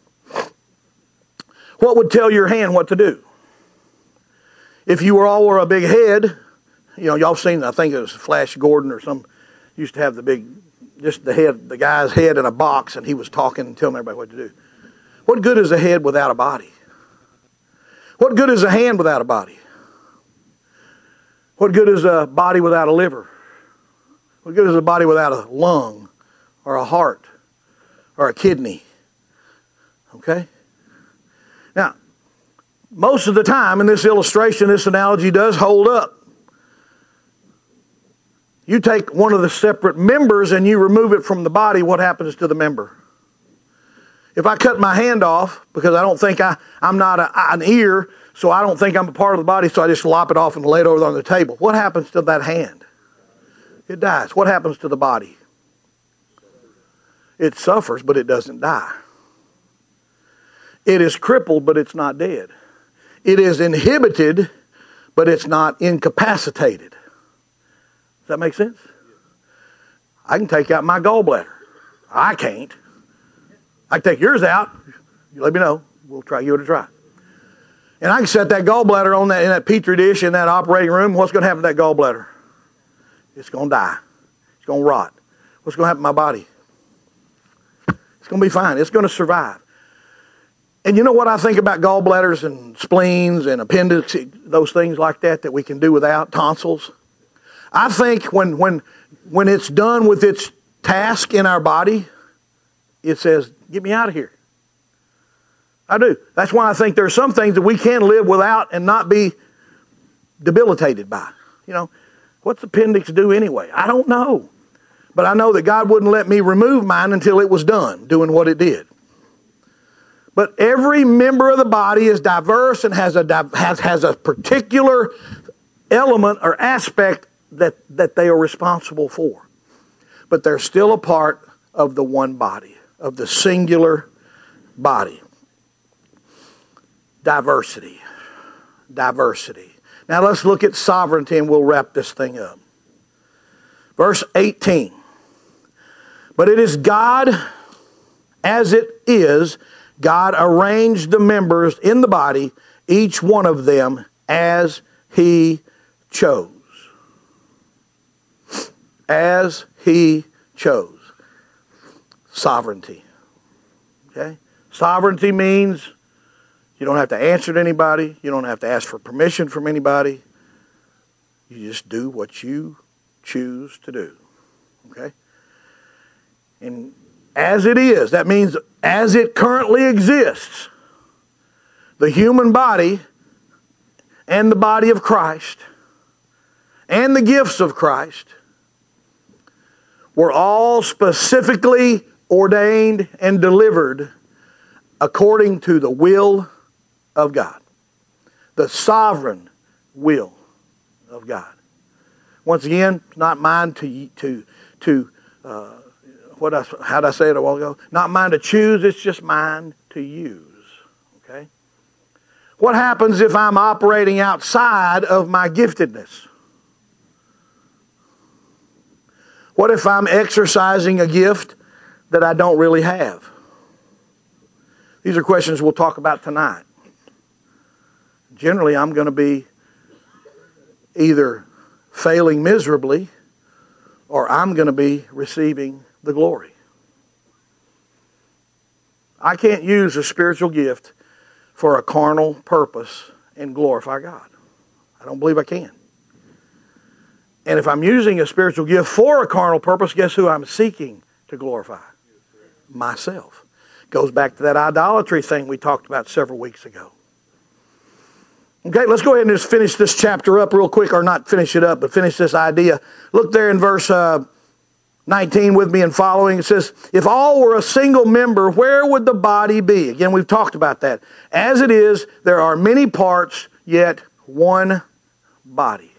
What would tell your hand what to do? If you were all were a big head, you know, y'all seen, I think it was Flash Gordon or some, used to have the big, just the head, the guy's head in a box, and he was talking and telling everybody what to do. What good is a head without a body? What good is a hand without a body? What good is a body without a liver? What good is a body without a lung or a heart or a kidney? Okay? Now, most of the time in this illustration, this analogy does hold up. You take one of the separate members and you remove it from the body, what happens to the member? If I cut my hand off because I don't think I, I'm not a, an ear, so I don't think I'm a part of the body, so I just lop it off and lay it over on the table. What happens to that hand? It dies. What happens to the body? It suffers, but it doesn't die. It is crippled, but it's not dead. It is inhibited, but it's not incapacitated. Does that make sense? I can take out my gallbladder. I can't. I can take yours out. You let me know. We'll try give it a try. And I can set that gallbladder on that in that petri dish in that operating room. What's going to happen to that gallbladder? It's going to die. It's going to rot. What's going to happen to my body? It's going to be fine. It's going to survive. And you know what I think about gallbladders and spleens and appendix, those things like that that we can do without, tonsils? I think when when when it's done with its task in our body, it says, get me out of here. I do. That's why I think there are some things that we can live without and not be debilitated by. You know, what's the appendix do anyway? I don't know. But I know that God wouldn't let me remove mine until it was done doing what it did. But every member of the body is diverse and has a has, has a particular element or aspect that, that they are responsible for. But they're still a part of the one body, of the singular body. Diversity. Diversity. Now let's look at sovereignty and we'll wrap this thing up. Verse eighteen. But it is God, as it is, God arranged the members in the body, each one of them as He chose. As He chose. Sovereignty. Okay? Sovereignty means you don't have to answer to anybody. You don't have to ask for permission from anybody. You just do what you choose to do. Okay? And as it is, that means as it currently exists, the human body and the body of Christ and the gifts of Christ were all specifically ordained and delivered according to the will of God. The sovereign will of God. Once again, it's not mine to, to, to uh, what I, how did I say it a while ago? Not mine to choose, it's just mine to use. Okay? What happens if I'm operating outside of my giftedness? What if I'm exercising a gift that I don't really have? These are questions we'll talk about tonight. Generally, I'm going to be either failing miserably or I'm going to be receiving the glory. I can't use a spiritual gift for a carnal purpose and glorify God. I don't believe I can. And if I'm using a spiritual gift for a carnal purpose, guess who I'm seeking to glorify? Myself. Goes back to that idolatry thing we talked about several weeks ago. Okay, let's go ahead and just finish this chapter up real quick, or not finish it up, but finish this idea. Look there in verse uh, nineteen with me and following. It says, if all were a single member, where would the body be? Again, we've talked about that. As it is, there are many parts, yet one body.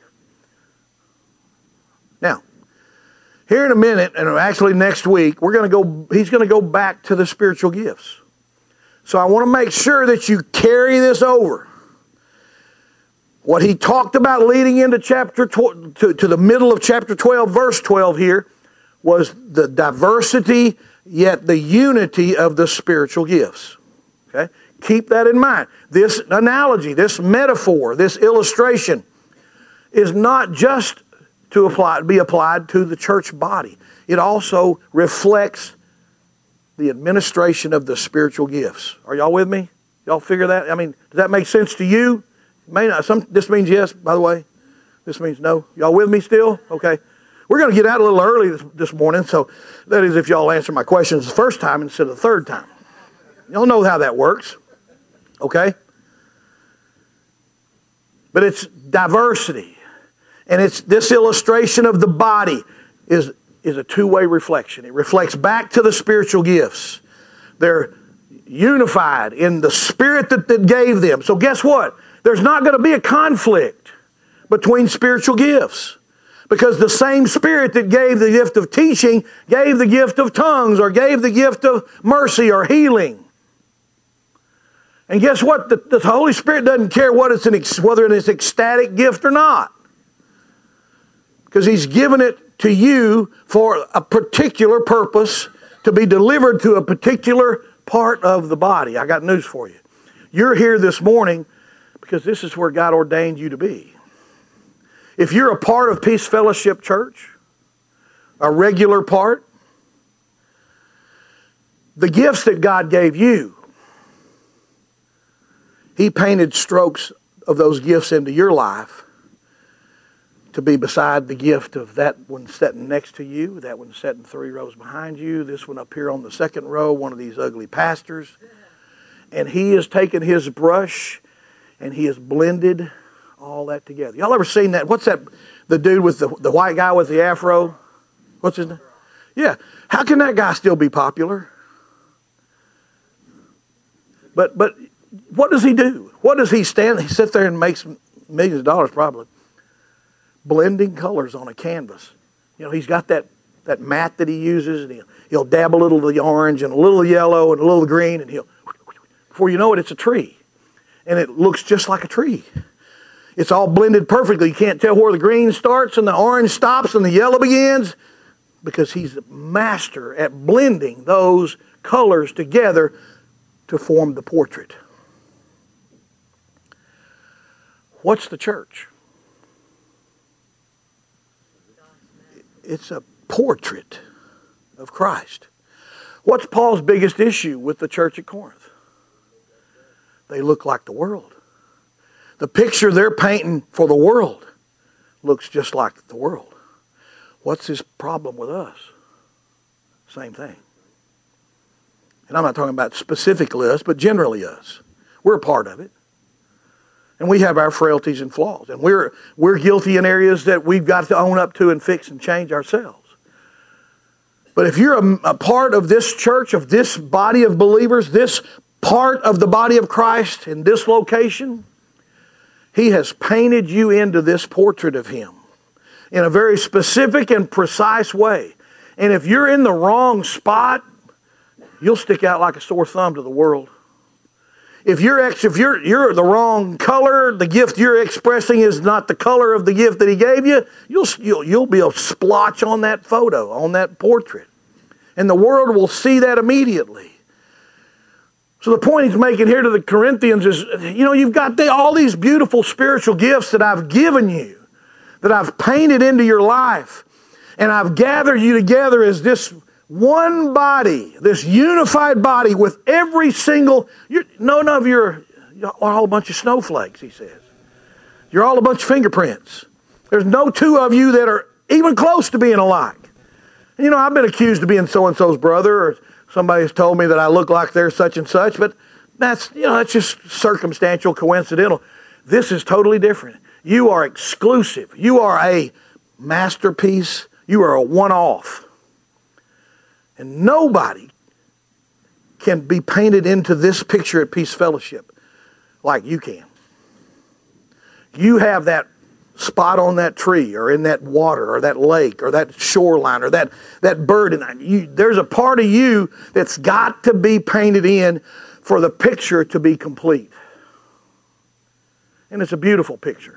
Now, here in a minute, and actually next week, we're going to go. He's going to go back to the spiritual gifts. So I want to make sure that you carry this over. What he talked about leading into chapter tw- to, to the middle of chapter twelve, verse twelve here, was the diversity yet the unity of the spiritual gifts. Okay? Keep that in mind. This analogy, this metaphor, this illustration is not just to apply, be applied to the church body. It also reflects the administration of the spiritual gifts. Are y'all with me? Y'all figure that? I mean, does that make sense to you? May not. Some, this means yes, by the way. This means no. Y'all with me still? Okay. We're going to get out a little early this, this morning, so that is if y'all answer my questions the first time instead of the third time. Y'all know how that works. Okay? But it's diversity. And it's this illustration of the body is, is a two-way reflection. It reflects back to the spiritual gifts. They're unified in the spirit that, that gave them. So guess what? There's not going to be a conflict between spiritual gifts. Because the same Spirit that gave the gift of teaching gave the gift of tongues or gave the gift of mercy or healing. And guess what? The, the Holy Spirit doesn't care what it's an, whether it's an ecstatic gift or not. Because He's given it to you for a particular purpose to be delivered to a particular part of the body. I got news for you. You're here this morning because this is where God ordained you to be. If you're a part of Peace Fellowship Church, a regular part, the gifts that God gave you, He painted strokes of those gifts into your life to be beside the gift of that one sitting next to you, that one sitting three rows behind you, this one up here on the second row, one of these ugly pastors. And He has taken His brush and He has blended all that together. Y'all ever seen that? What's that? The dude with the, the white guy with the afro? What's his name? Yeah. How can that guy still be popular? But but what does he do? What does he stand? He sits there and makes millions of dollars probably. Blending colors on a canvas. You know, he's got that, that mat that he uses, and he'll, he'll dab a little of the orange and a little yellow and a little green, and he'll, before you know it, it's a tree. And it looks just like a tree. It's all blended perfectly. You can't tell where the green starts and the orange stops and the yellow begins, because he's a master at blending those colors together to form the portrait. What's the church? It's a portrait of Christ. What's Paul's biggest issue with the church at Corinth? They look like the world. The picture they're painting for the world looks just like the world. What's his problem with us? Same thing. And I'm not talking about specifically us, but generally us. We're a part of it. And we have our frailties and flaws. And we're, we're guilty in areas that we've got to own up to and fix and change ourselves. But if you're a, a part of this church, of this body of believers, this part of the body of Christ in this location, He has painted you into this portrait of Him in a very specific and precise way. And if you're in the wrong spot, you'll stick out like a sore thumb to the world. If you're ex, if you're you're the wrong color, the gift you're expressing is not the color of the gift that He gave you, you'll you'll you'll be a splotch on that photo, on that portrait. And the world will see that immediately. So the point he's making here to the Corinthians is, you know, you've got the, all these beautiful spiritual gifts that I've given you. that I've painted into your life, and I've gathered you together as this one body, this unified body with every single, you're, none of you are all a bunch of snowflakes, he says. You're all a bunch of fingerprints. There's no two of you that are even close to being alike. You know, I've been accused of being so-and-so's brother, or somebody's told me that I look like they're such and such, but that's, you know, that's just circumstantial, coincidental. This is totally different. You are exclusive. You are a masterpiece. You are a one-off. And nobody can be painted into this picture at Peace Fellowship like you can. You have that spot on that tree, or in that water, or that lake, or that shoreline, or that, that bird. And you, there's a part of you that's got to be painted in for the picture to be complete. And it's a beautiful picture.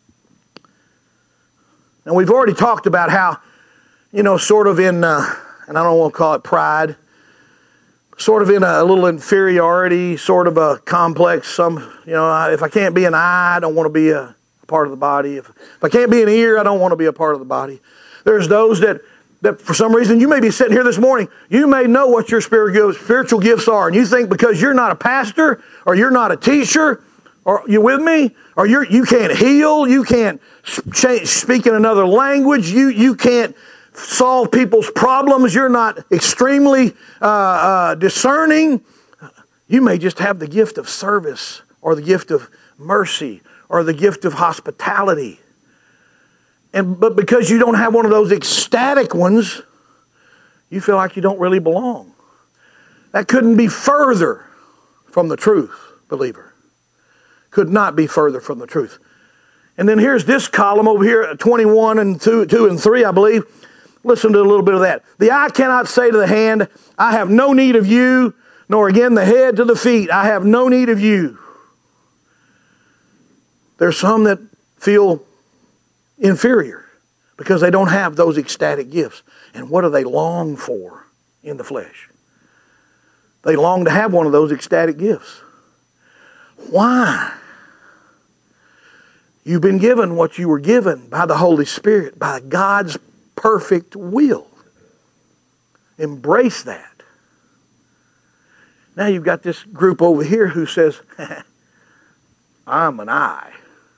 Now, we've already talked about how, you know, sort of in, uh, and I don't want to call it pride, sort of in a, a little inferiority, sort of a complex. Some, you know, if I can't be an eye, I don't want to be a part of the body. If, if I can't be an ear, I don't want to be a part of the body. There's those that, that for some reason, you may be sitting here this morning, you may know what your spiritual gifts are, and you think because you're not a pastor, or you're not a teacher, or you with me? Or you're, you can't heal, you can't change, speak in another language, you, you can't solve people's problems, you're not extremely uh, uh, discerning. You may just have the gift of service, or the gift of mercy, or the gift of hospitality. And but because you don't have one of those ecstatic ones, you feel like you don't really belong. That couldn't be further from the truth, believer. Could not be further from the truth. And then here's this column over here, twenty-one and two, two and three, I believe. Listen to a little bit of that. The eye cannot say to the hand, I have no need of you, nor again the head to the feet, I have no need of you. There's some that feel inferior because they don't have those ecstatic gifts. And what do they long for in the flesh? They long to have one of those ecstatic gifts. Why? You've been given what you were given by the Holy Spirit, by God's perfect will. Embrace that. Now you've got this group over here who says, I'm an eye.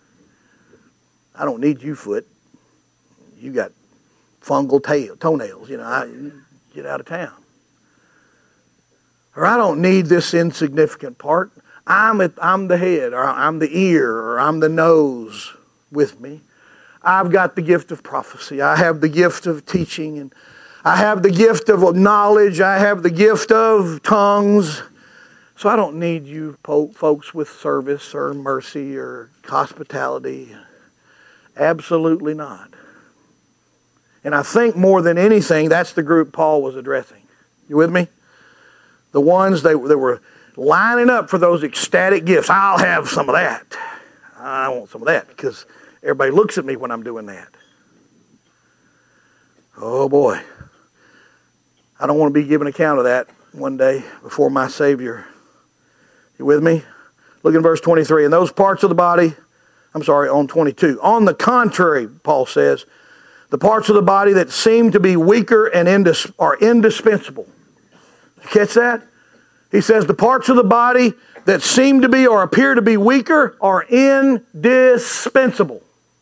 I don't need you, foot. You got fungal tail, toenails. You know, I, get out of town. Or I don't need this insignificant part. I'm, at, I'm the head, or I'm the ear, or I'm the nose with me. I've got the gift of prophecy. I have the gift of teaching, and I have the gift of knowledge. I have the gift of tongues. So I don't need you folks with service or mercy or hospitality. Absolutely not. And I think more than anything, that's the group Paul was addressing. You with me? The ones that, that were lining up for those ecstatic gifts. I'll have some of that. I want some of that because everybody looks at me when I'm doing that. Oh boy. I don't want to be giving account of that one day before my Savior. You with me? Look in verse twenty-three. In those parts of the body, I'm sorry, on twenty-two. On the contrary, Paul says, the parts of the body that seem to be weaker and indis- are indispensable. You catch that? He says the parts of the body that seem to be or appear to be weaker are indispensable.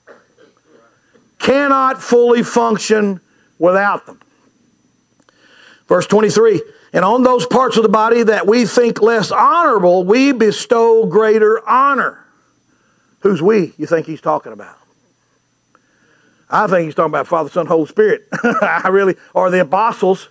Cannot fully function without them. Verse twenty-three, and on those parts of the body that we think less honorable, we bestow greater honor. Who's we you think he's talking about? I think he's talking about Father, Son, Holy Spirit. I really, or the apostles.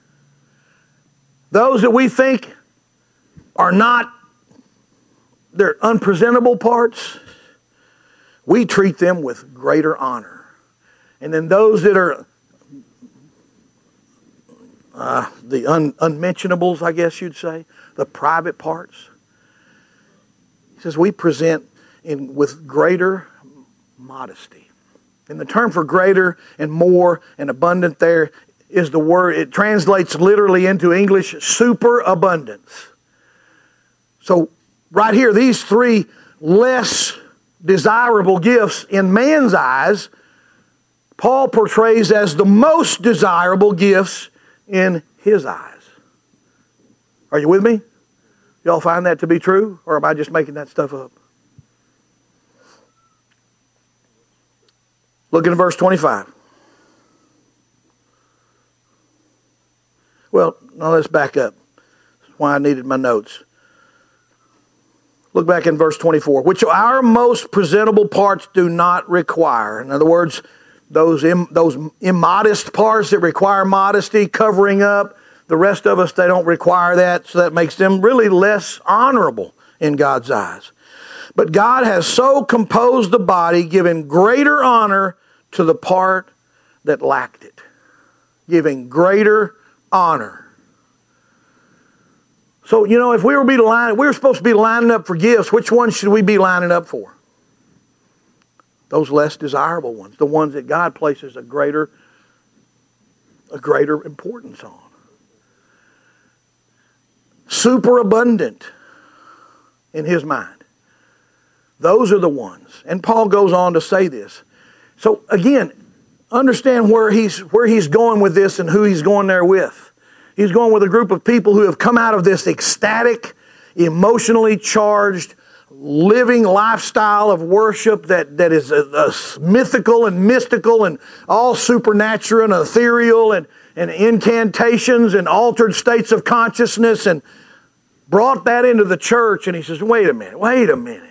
Those that we think are not, they're unpresentable parts, we treat them with greater honor. And then those that are uh, the un, unmentionables, I guess you'd say, the private parts, he says we present in with greater modesty. And the term for greater and more and abundant there is the word, it translates literally into English, superabundance. So right here, these three less desirable gifts in man's eyes Paul portrays as the most desirable gifts in his eyes. Are you with me? Y'all find that to be true? Or am I just making that stuff up? Look at verse twenty-five. Well, now let's back up. That's why I needed my notes. Look back in verse twenty-four. Which our most presentable parts do not require. In other words, those, Im, those immodest parts that require modesty, covering up, the rest of us, they don't require that, so that makes them really less honorable in God's eyes. But God has so composed the body, giving greater honor to the part that lacked it. Giving greater honor. So, you know, if we were, be line, we were supposed to be lining up for gifts, which ones should we be lining up for? Those less desirable ones. The ones that God places a greater, a greater importance on. Superabundant in his mind. Those are the ones. And Paul goes on to say this. So again, understand where he's where he's going with this and who he's going there with. He's going with a group of people who have come out of this ecstatic, emotionally charged, living lifestyle of worship that, that is a, a mythical and mystical and all supernatural and ethereal and, and incantations and altered states of consciousness, and brought that into the church. And he says, wait a minute, wait a minute.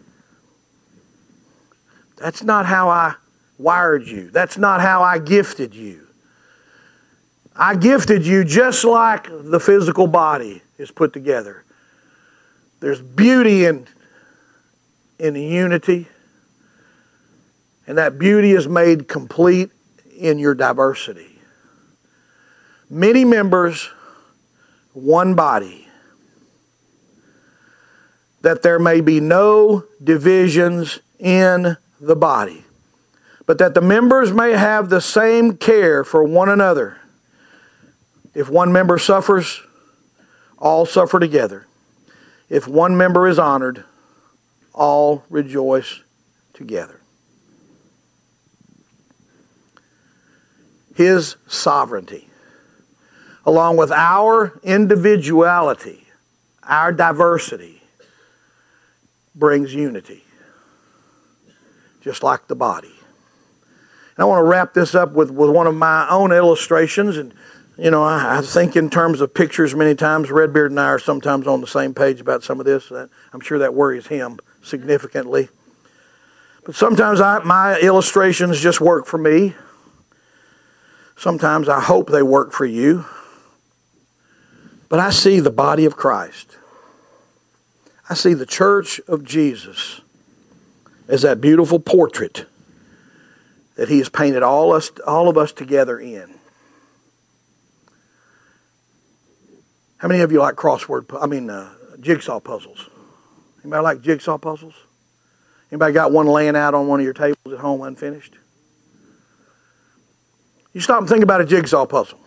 That's not how I wired you. That's not how I gifted you. I gifted you just like the physical body is put together. There's beauty in, in the unity, and that beauty is made complete in your diversity. Many members, one body. That there may be no divisions in the body, but that the members may have the same care for one another. If one member suffers, all suffer together. If one member is honored, all rejoice together. His sovereignty, along with our individuality, our diversity, brings unity, just like the body. And I want to wrap this up with, with one of my own illustrations. And, you know, I, I think in terms of pictures many times. Redbeard and I are sometimes on the same page about some of this. That, I'm sure that worries him significantly. But sometimes I, my illustrations just work for me. Sometimes I hope they work for you. But I see the body of Christ. I see the church of Jesus as that beautiful portrait that he has painted all us, all of us together in. How many of you like crossword, I mean uh, jigsaw puzzles? Anybody like jigsaw puzzles? Anybody got one laying out on one of your tables at home unfinished? You stop and think about a jigsaw puzzle.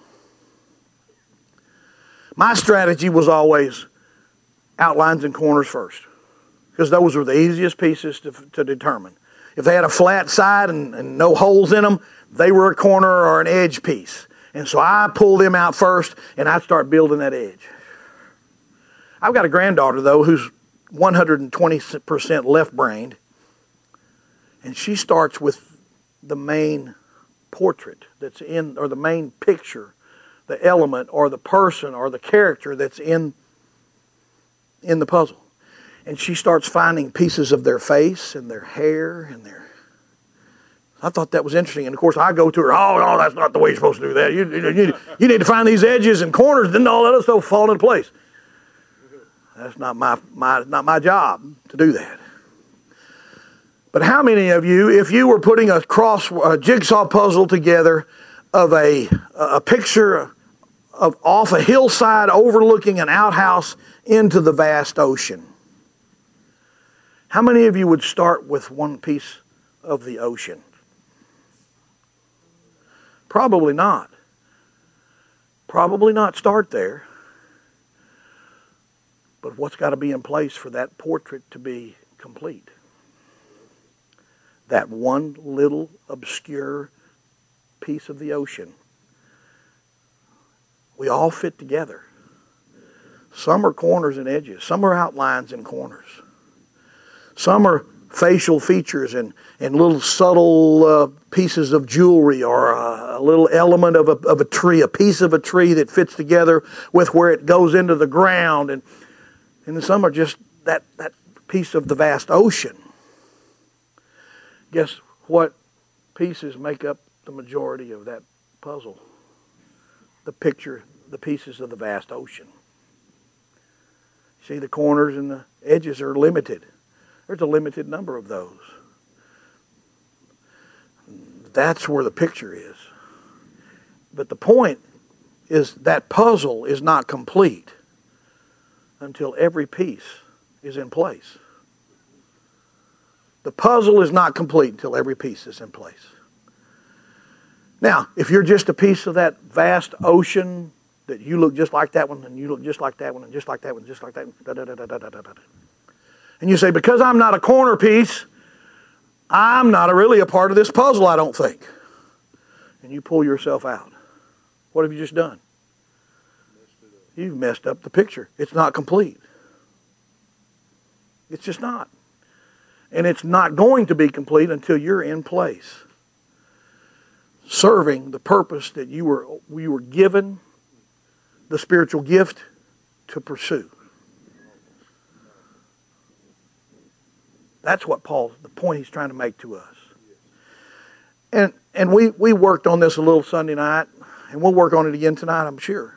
My strategy was always outlines and corners first, because those were the easiest pieces to, to determine. If they had a flat side and, and no holes in them, they were a corner or an edge piece. And so I pull them out first, and I start building that edge. I've got a granddaughter, though, who's one hundred twenty percent left-brained, and she starts with the main portrait that's in, or the main picture, the element or the person or the character that's in in the puzzle. And she starts finding pieces of their face and their hair and their... I thought that was interesting. And of course I go to her, oh, no, that's not the way you're supposed to do that. You, you, you, you need to find these edges and corners, then all that other stuff fall into place. That's not my, my, not my job to do that. But how many of you, if you were putting a cross, a jigsaw puzzle together of a, a picture of off a hillside overlooking an outhouse into the vast ocean, how many of you would start with one piece of the ocean? Probably not. Probably not start there. But what's got to be in place for that portrait to be complete? That one little obscure piece of the ocean. We all fit together. Some are corners and edges. Some are outlines and corners. Some are facial features and, and little subtle uh, pieces of jewelry, or a, a little element of a, of a tree, a piece of a tree that fits together with where it goes into the ground. And, and some are just that, that piece of the vast ocean. Guess what pieces make up the majority of that puzzle? The picture, the pieces of the vast ocean. See, the corners and the edges are limited. There's a limited number of those. That's where the picture is. But the point is that puzzle is not complete until every piece is in place. The puzzle is not complete until every piece is in place. Now, if you're just a piece of that vast ocean, that you look just like that one, and you look just like that one, and just like that one, just like that one, da, da, da, da, da, da, da, da. And you say, because I'm not a corner piece, I'm not a really a part of this puzzle, I don't think. And you pull yourself out. What have you just done? You've messed up the picture. It's not complete. It's just not. And it's not going to be complete until you're in place, serving the purpose that you were, you were given the spiritual gift to pursue. That's what Paul, the point he's trying to make to us. And and we, we worked on this a little Sunday night, and we'll work on it again tonight, I'm sure.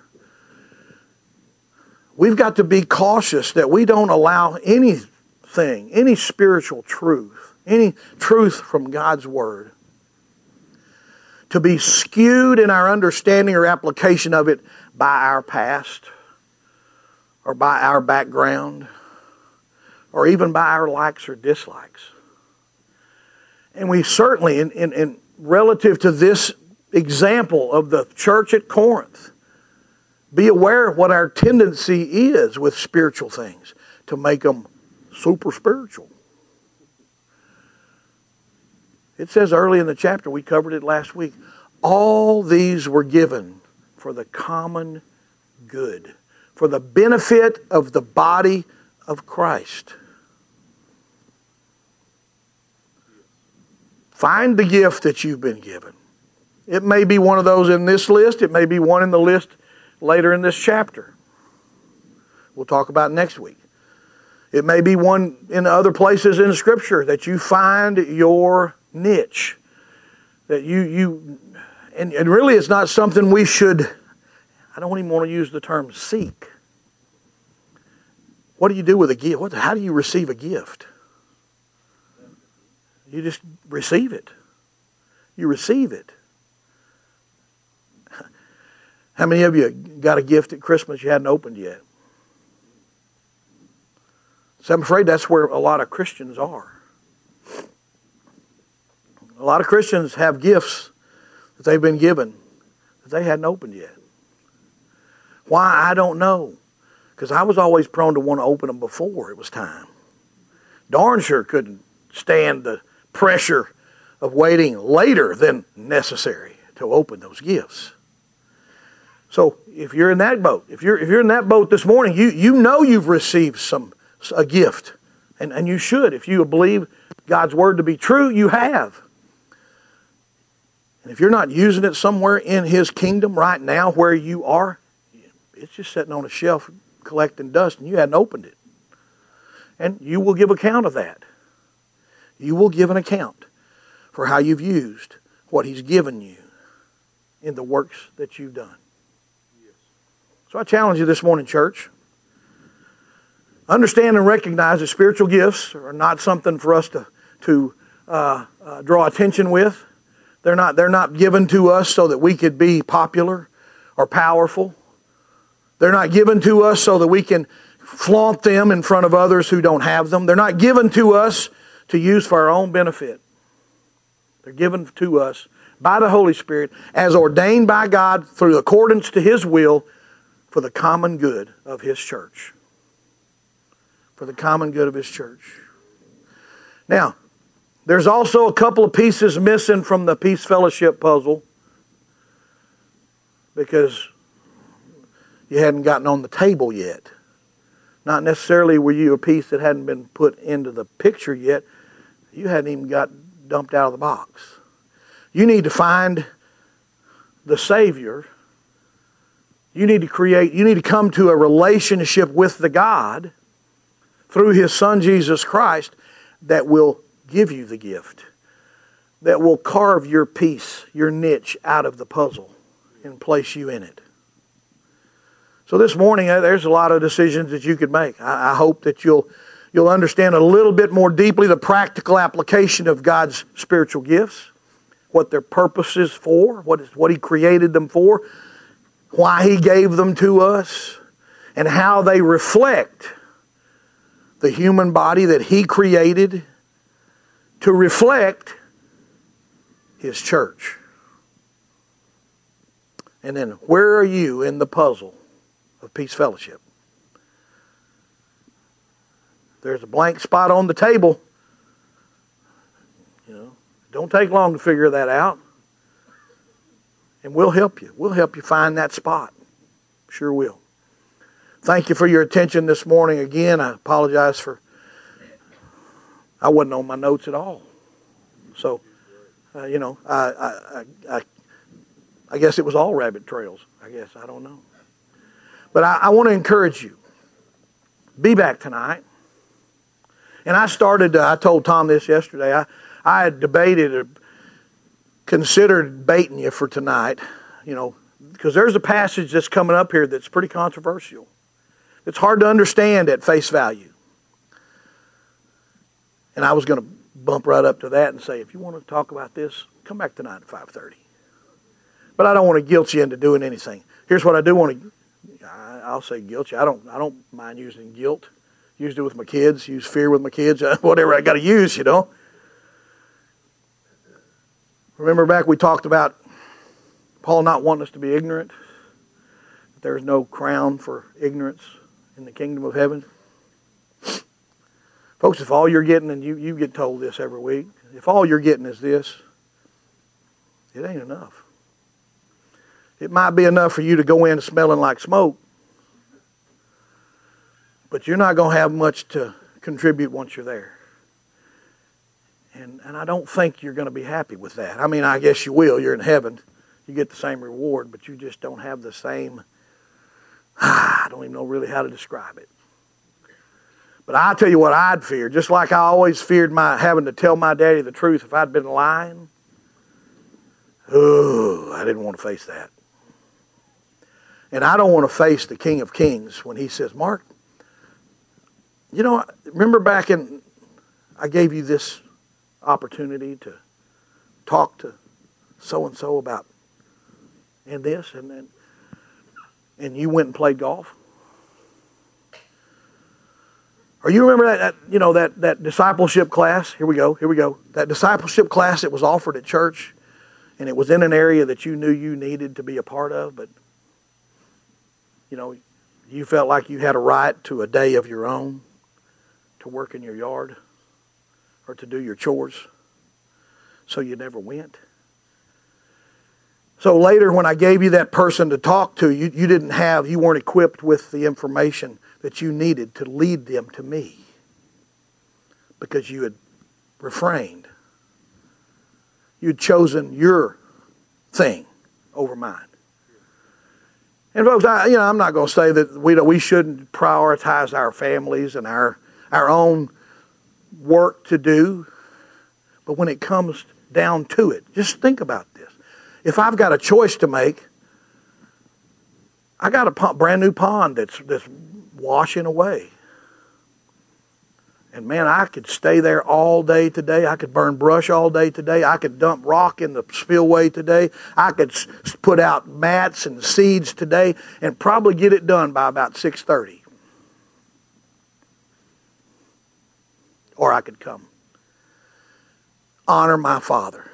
We've got to be cautious that we don't allow anything, any spiritual truth, any truth from God's Word, to be skewed in our understanding or application of it by our past, or by our background, or even by our likes or dislikes. And we certainly, in, in, in relative to this example of the church at Corinth, be aware of what our tendency is with spiritual things, to make them super spiritual. It says early in the chapter, we covered it last week, all these were given for the common good, for the benefit of the body of Christ. Find the gift that you've been given. It may be one of those in this list. It may be one in the list later in this chapter. We'll talk about next week. It may be one in other places in Scripture that you find your niche. That you, you and, and really it's not something we should, I don't even want to use the term seek. What do you do with a gift? What, how do you receive a gift? You just receive it. You receive it. How many of you got a gift at Christmas you hadn't opened yet? So I'm afraid that's where a lot of Christians are. A lot of Christians have gifts that they've been given that they hadn't opened yet. Why? I don't know. Because I was always prone to want to open them before it was time. Darn sure couldn't stand the pressure of waiting later than necessary to open those gifts. So if you're in that boat, if you're if you're in that boat this morning, you you know you've received some a gift, and and you should. If you believe God's Word to be true, you have. And if you're not using it somewhere in His kingdom right now where you are, it's just sitting on a shelf collecting dust, and you hadn't opened it. And you will give account of that. You will give an account for how you've used what He's given you in the works that you've done. So I challenge you this morning, church. Understand and recognize that spiritual gifts are not something for us to, to uh, uh, draw attention with. They're not, they're not given to us so that we could be popular or powerful. They're not given to us so that we can flaunt them in front of others who don't have them. They're not given to us to use for our own benefit. They're given to us by the Holy Spirit as ordained by God through accordance to His will for the common good of His church. For the common good of His church. Now, there's also a couple of pieces missing from the Peace Fellowship puzzle because you hadn't gotten on the table yet. Not necessarily were you a piece that hadn't been put into the picture yet. You hadn't even got dumped out of the box. You need to find the Savior. You need to create, you need to come to a relationship with the God through His Son Jesus Christ that will give you the gift, that will carve your piece, your niche out of the puzzle and place you in it. So this morning, there's a lot of decisions that you could make. I hope that you'll you'll understand a little bit more deeply the practical application of God's spiritual gifts, what their purpose is for, what is what He created them for, why He gave them to us, and how they reflect the human body that He created to reflect His church. And then, where are you in the puzzle of Peace Fellowship? There's a blank spot on the table. You know, don't take long to figure that out. And we'll help you. We'll help you find that spot. Sure will. Thank you for your attention this morning. Again, I apologize for, I wasn't on my notes at all. So, uh, you know, I, I, I, I guess it was all rabbit trails. I guess, I don't know. But I, I want to encourage you. Be back tonight. And I started, uh, I told Tom this yesterday, I, I had debated or considered baiting you for tonight, you know, because there's a passage that's coming up here that's pretty controversial. It's hard to understand at face value. And I was going to bump right up to that and say, if you want to talk about this, come back tonight at five thirty. But I don't want to guilt you into doing anything. Here's what I do want to, I'll say guilt you. I don't, I don't mind using guilt. Used it with my kids, use fear with my kids, whatever I got to use, you know. Remember back we talked about Paul not wanting us to be ignorant. That there is no crown for ignorance in the kingdom of heaven. Folks, if all you're getting, and you, you get told this every week, if all you're getting is this, it ain't enough. It might be enough for you to go in smelling like smoke, but you're not going to have much to contribute once you're there. And and I don't think you're going to be happy with that. I mean, I guess you will. You're in heaven. You get the same reward, but you just don't have the same, I don't even know really how to describe it. But I'll tell you what I'd fear. Just like I always feared my having to tell my daddy the truth if I'd been lying. Oh, I didn't want to face that. And I don't want to face the King of Kings when He says, Mark, you know, remember back in, I gave you this opportunity to talk to so-and-so about and this and then, and you went and played golf? Or you remember that, that you know, that, that discipleship class? Here we go, here we go. That discipleship class that was offered at church, and it was in an area that you knew you needed to be a part of, but, you know, you felt like you had a right to a day of your own to work in your yard or to do your chores, so you never went. So later when I gave you that person to talk to, you, you didn't have, you weren't equipped with the information that you needed to lead them to me because you had refrained. You'd chosen your thing over mine. And folks, I, you know, I'm not going to say that we don't, we shouldn't prioritize our families and our our own work to do, but when it comes down to it, just think about this. If I've got a choice to make, I got a brand new pond that's that's washing away. And man, I could stay there all day today. I could burn brush all day today. I could dump rock in the spillway today. I could put out mats and seeds today and probably get it done by about six thirty. Or I could come. Honor my Father.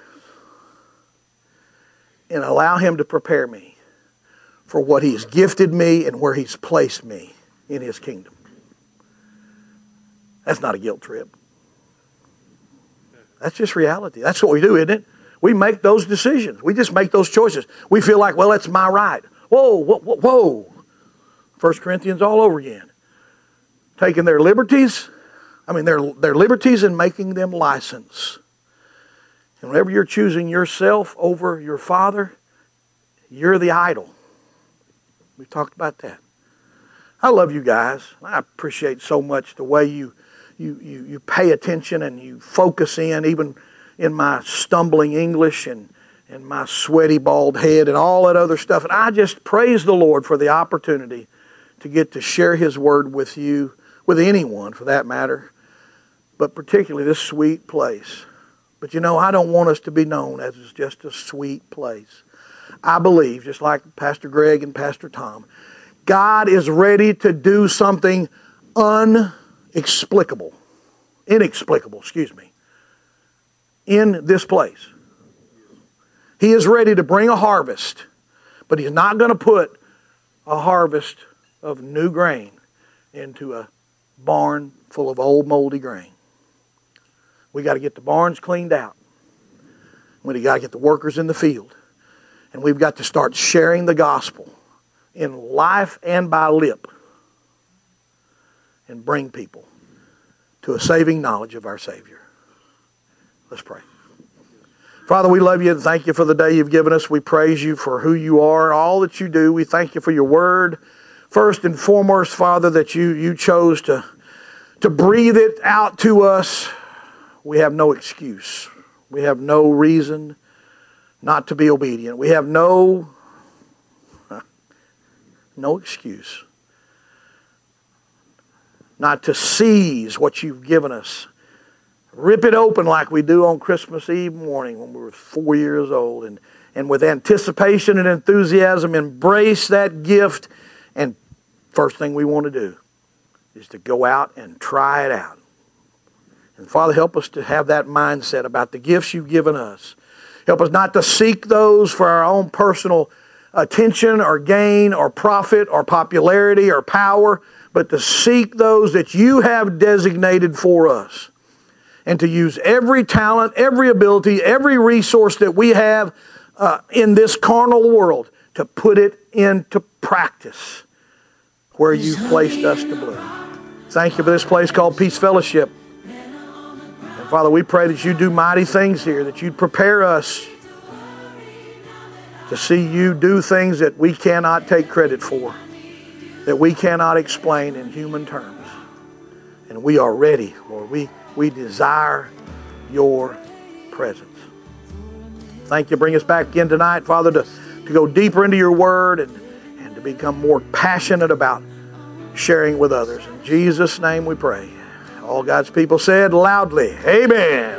And allow Him to prepare me for what He's gifted me and where He's placed me in His kingdom. That's not a guilt trip. That's just reality. That's what we do, isn't it? We make those decisions. We just make those choices. We feel like, well, that's my right. Whoa, whoa, whoa, whoa. First Corinthians all over again. Taking their liberties, I mean, their, their liberties and making them license. And whenever you're choosing yourself over your Father, you're the idol. We've talked about that. I love you guys. I appreciate so much the way you, you, you, you pay attention and you focus in, even in my stumbling English and, and my sweaty bald head and all that other stuff. And I just praise the Lord for the opportunity to get to share His Word with you, with anyone for that matter, but particularly this sweet place. But you know, I don't want us to be known as just a sweet place. I believe, just like Pastor Greg and Pastor Tom, God is ready to do something unexplicable, inexplicable, excuse me, in this place. He is ready to bring a harvest, but He's not going to put a harvest of new grain into a barn full of old moldy grain. We got to get the barns cleaned out. We got to get the workers in the field. And we've got to start sharing the gospel in life and by lip and bring people to a saving knowledge of our Savior. Let's pray. Father, we love you and thank you for the day you've given us. We praise you for who you are, all that you do. We thank you for your word. First and foremost, Father, that you, you chose to, to breathe it out to us. We have no excuse. We have no reason not to be obedient. We have no, no excuse not to seize what you've given us. Rip it open like we do on Christmas Eve morning when we were four years old. And, and with anticipation and enthusiasm, embrace that gift. And first thing we want to do is to go out and try it out. And Father, help us to have that mindset about the gifts you've given us. Help us not to seek those for our own personal attention or gain or profit or popularity or power, but to seek those that you have designated for us. And to use every talent, every ability, every resource that we have uh, in this carnal world to put it into practice where you've placed us to bloom. Thank you for this place called Peace Fellowship. And Father, we pray that you do mighty things here, that you'd prepare us to see you do things that we cannot take credit for, that we cannot explain in human terms. And we are ready, Lord. We We desire your presence. Thank you. Bring us back in tonight, Father, to, to go deeper into your word and, and to become more passionate about sharing with others. In Jesus' name we pray. All God's people said loudly, amen.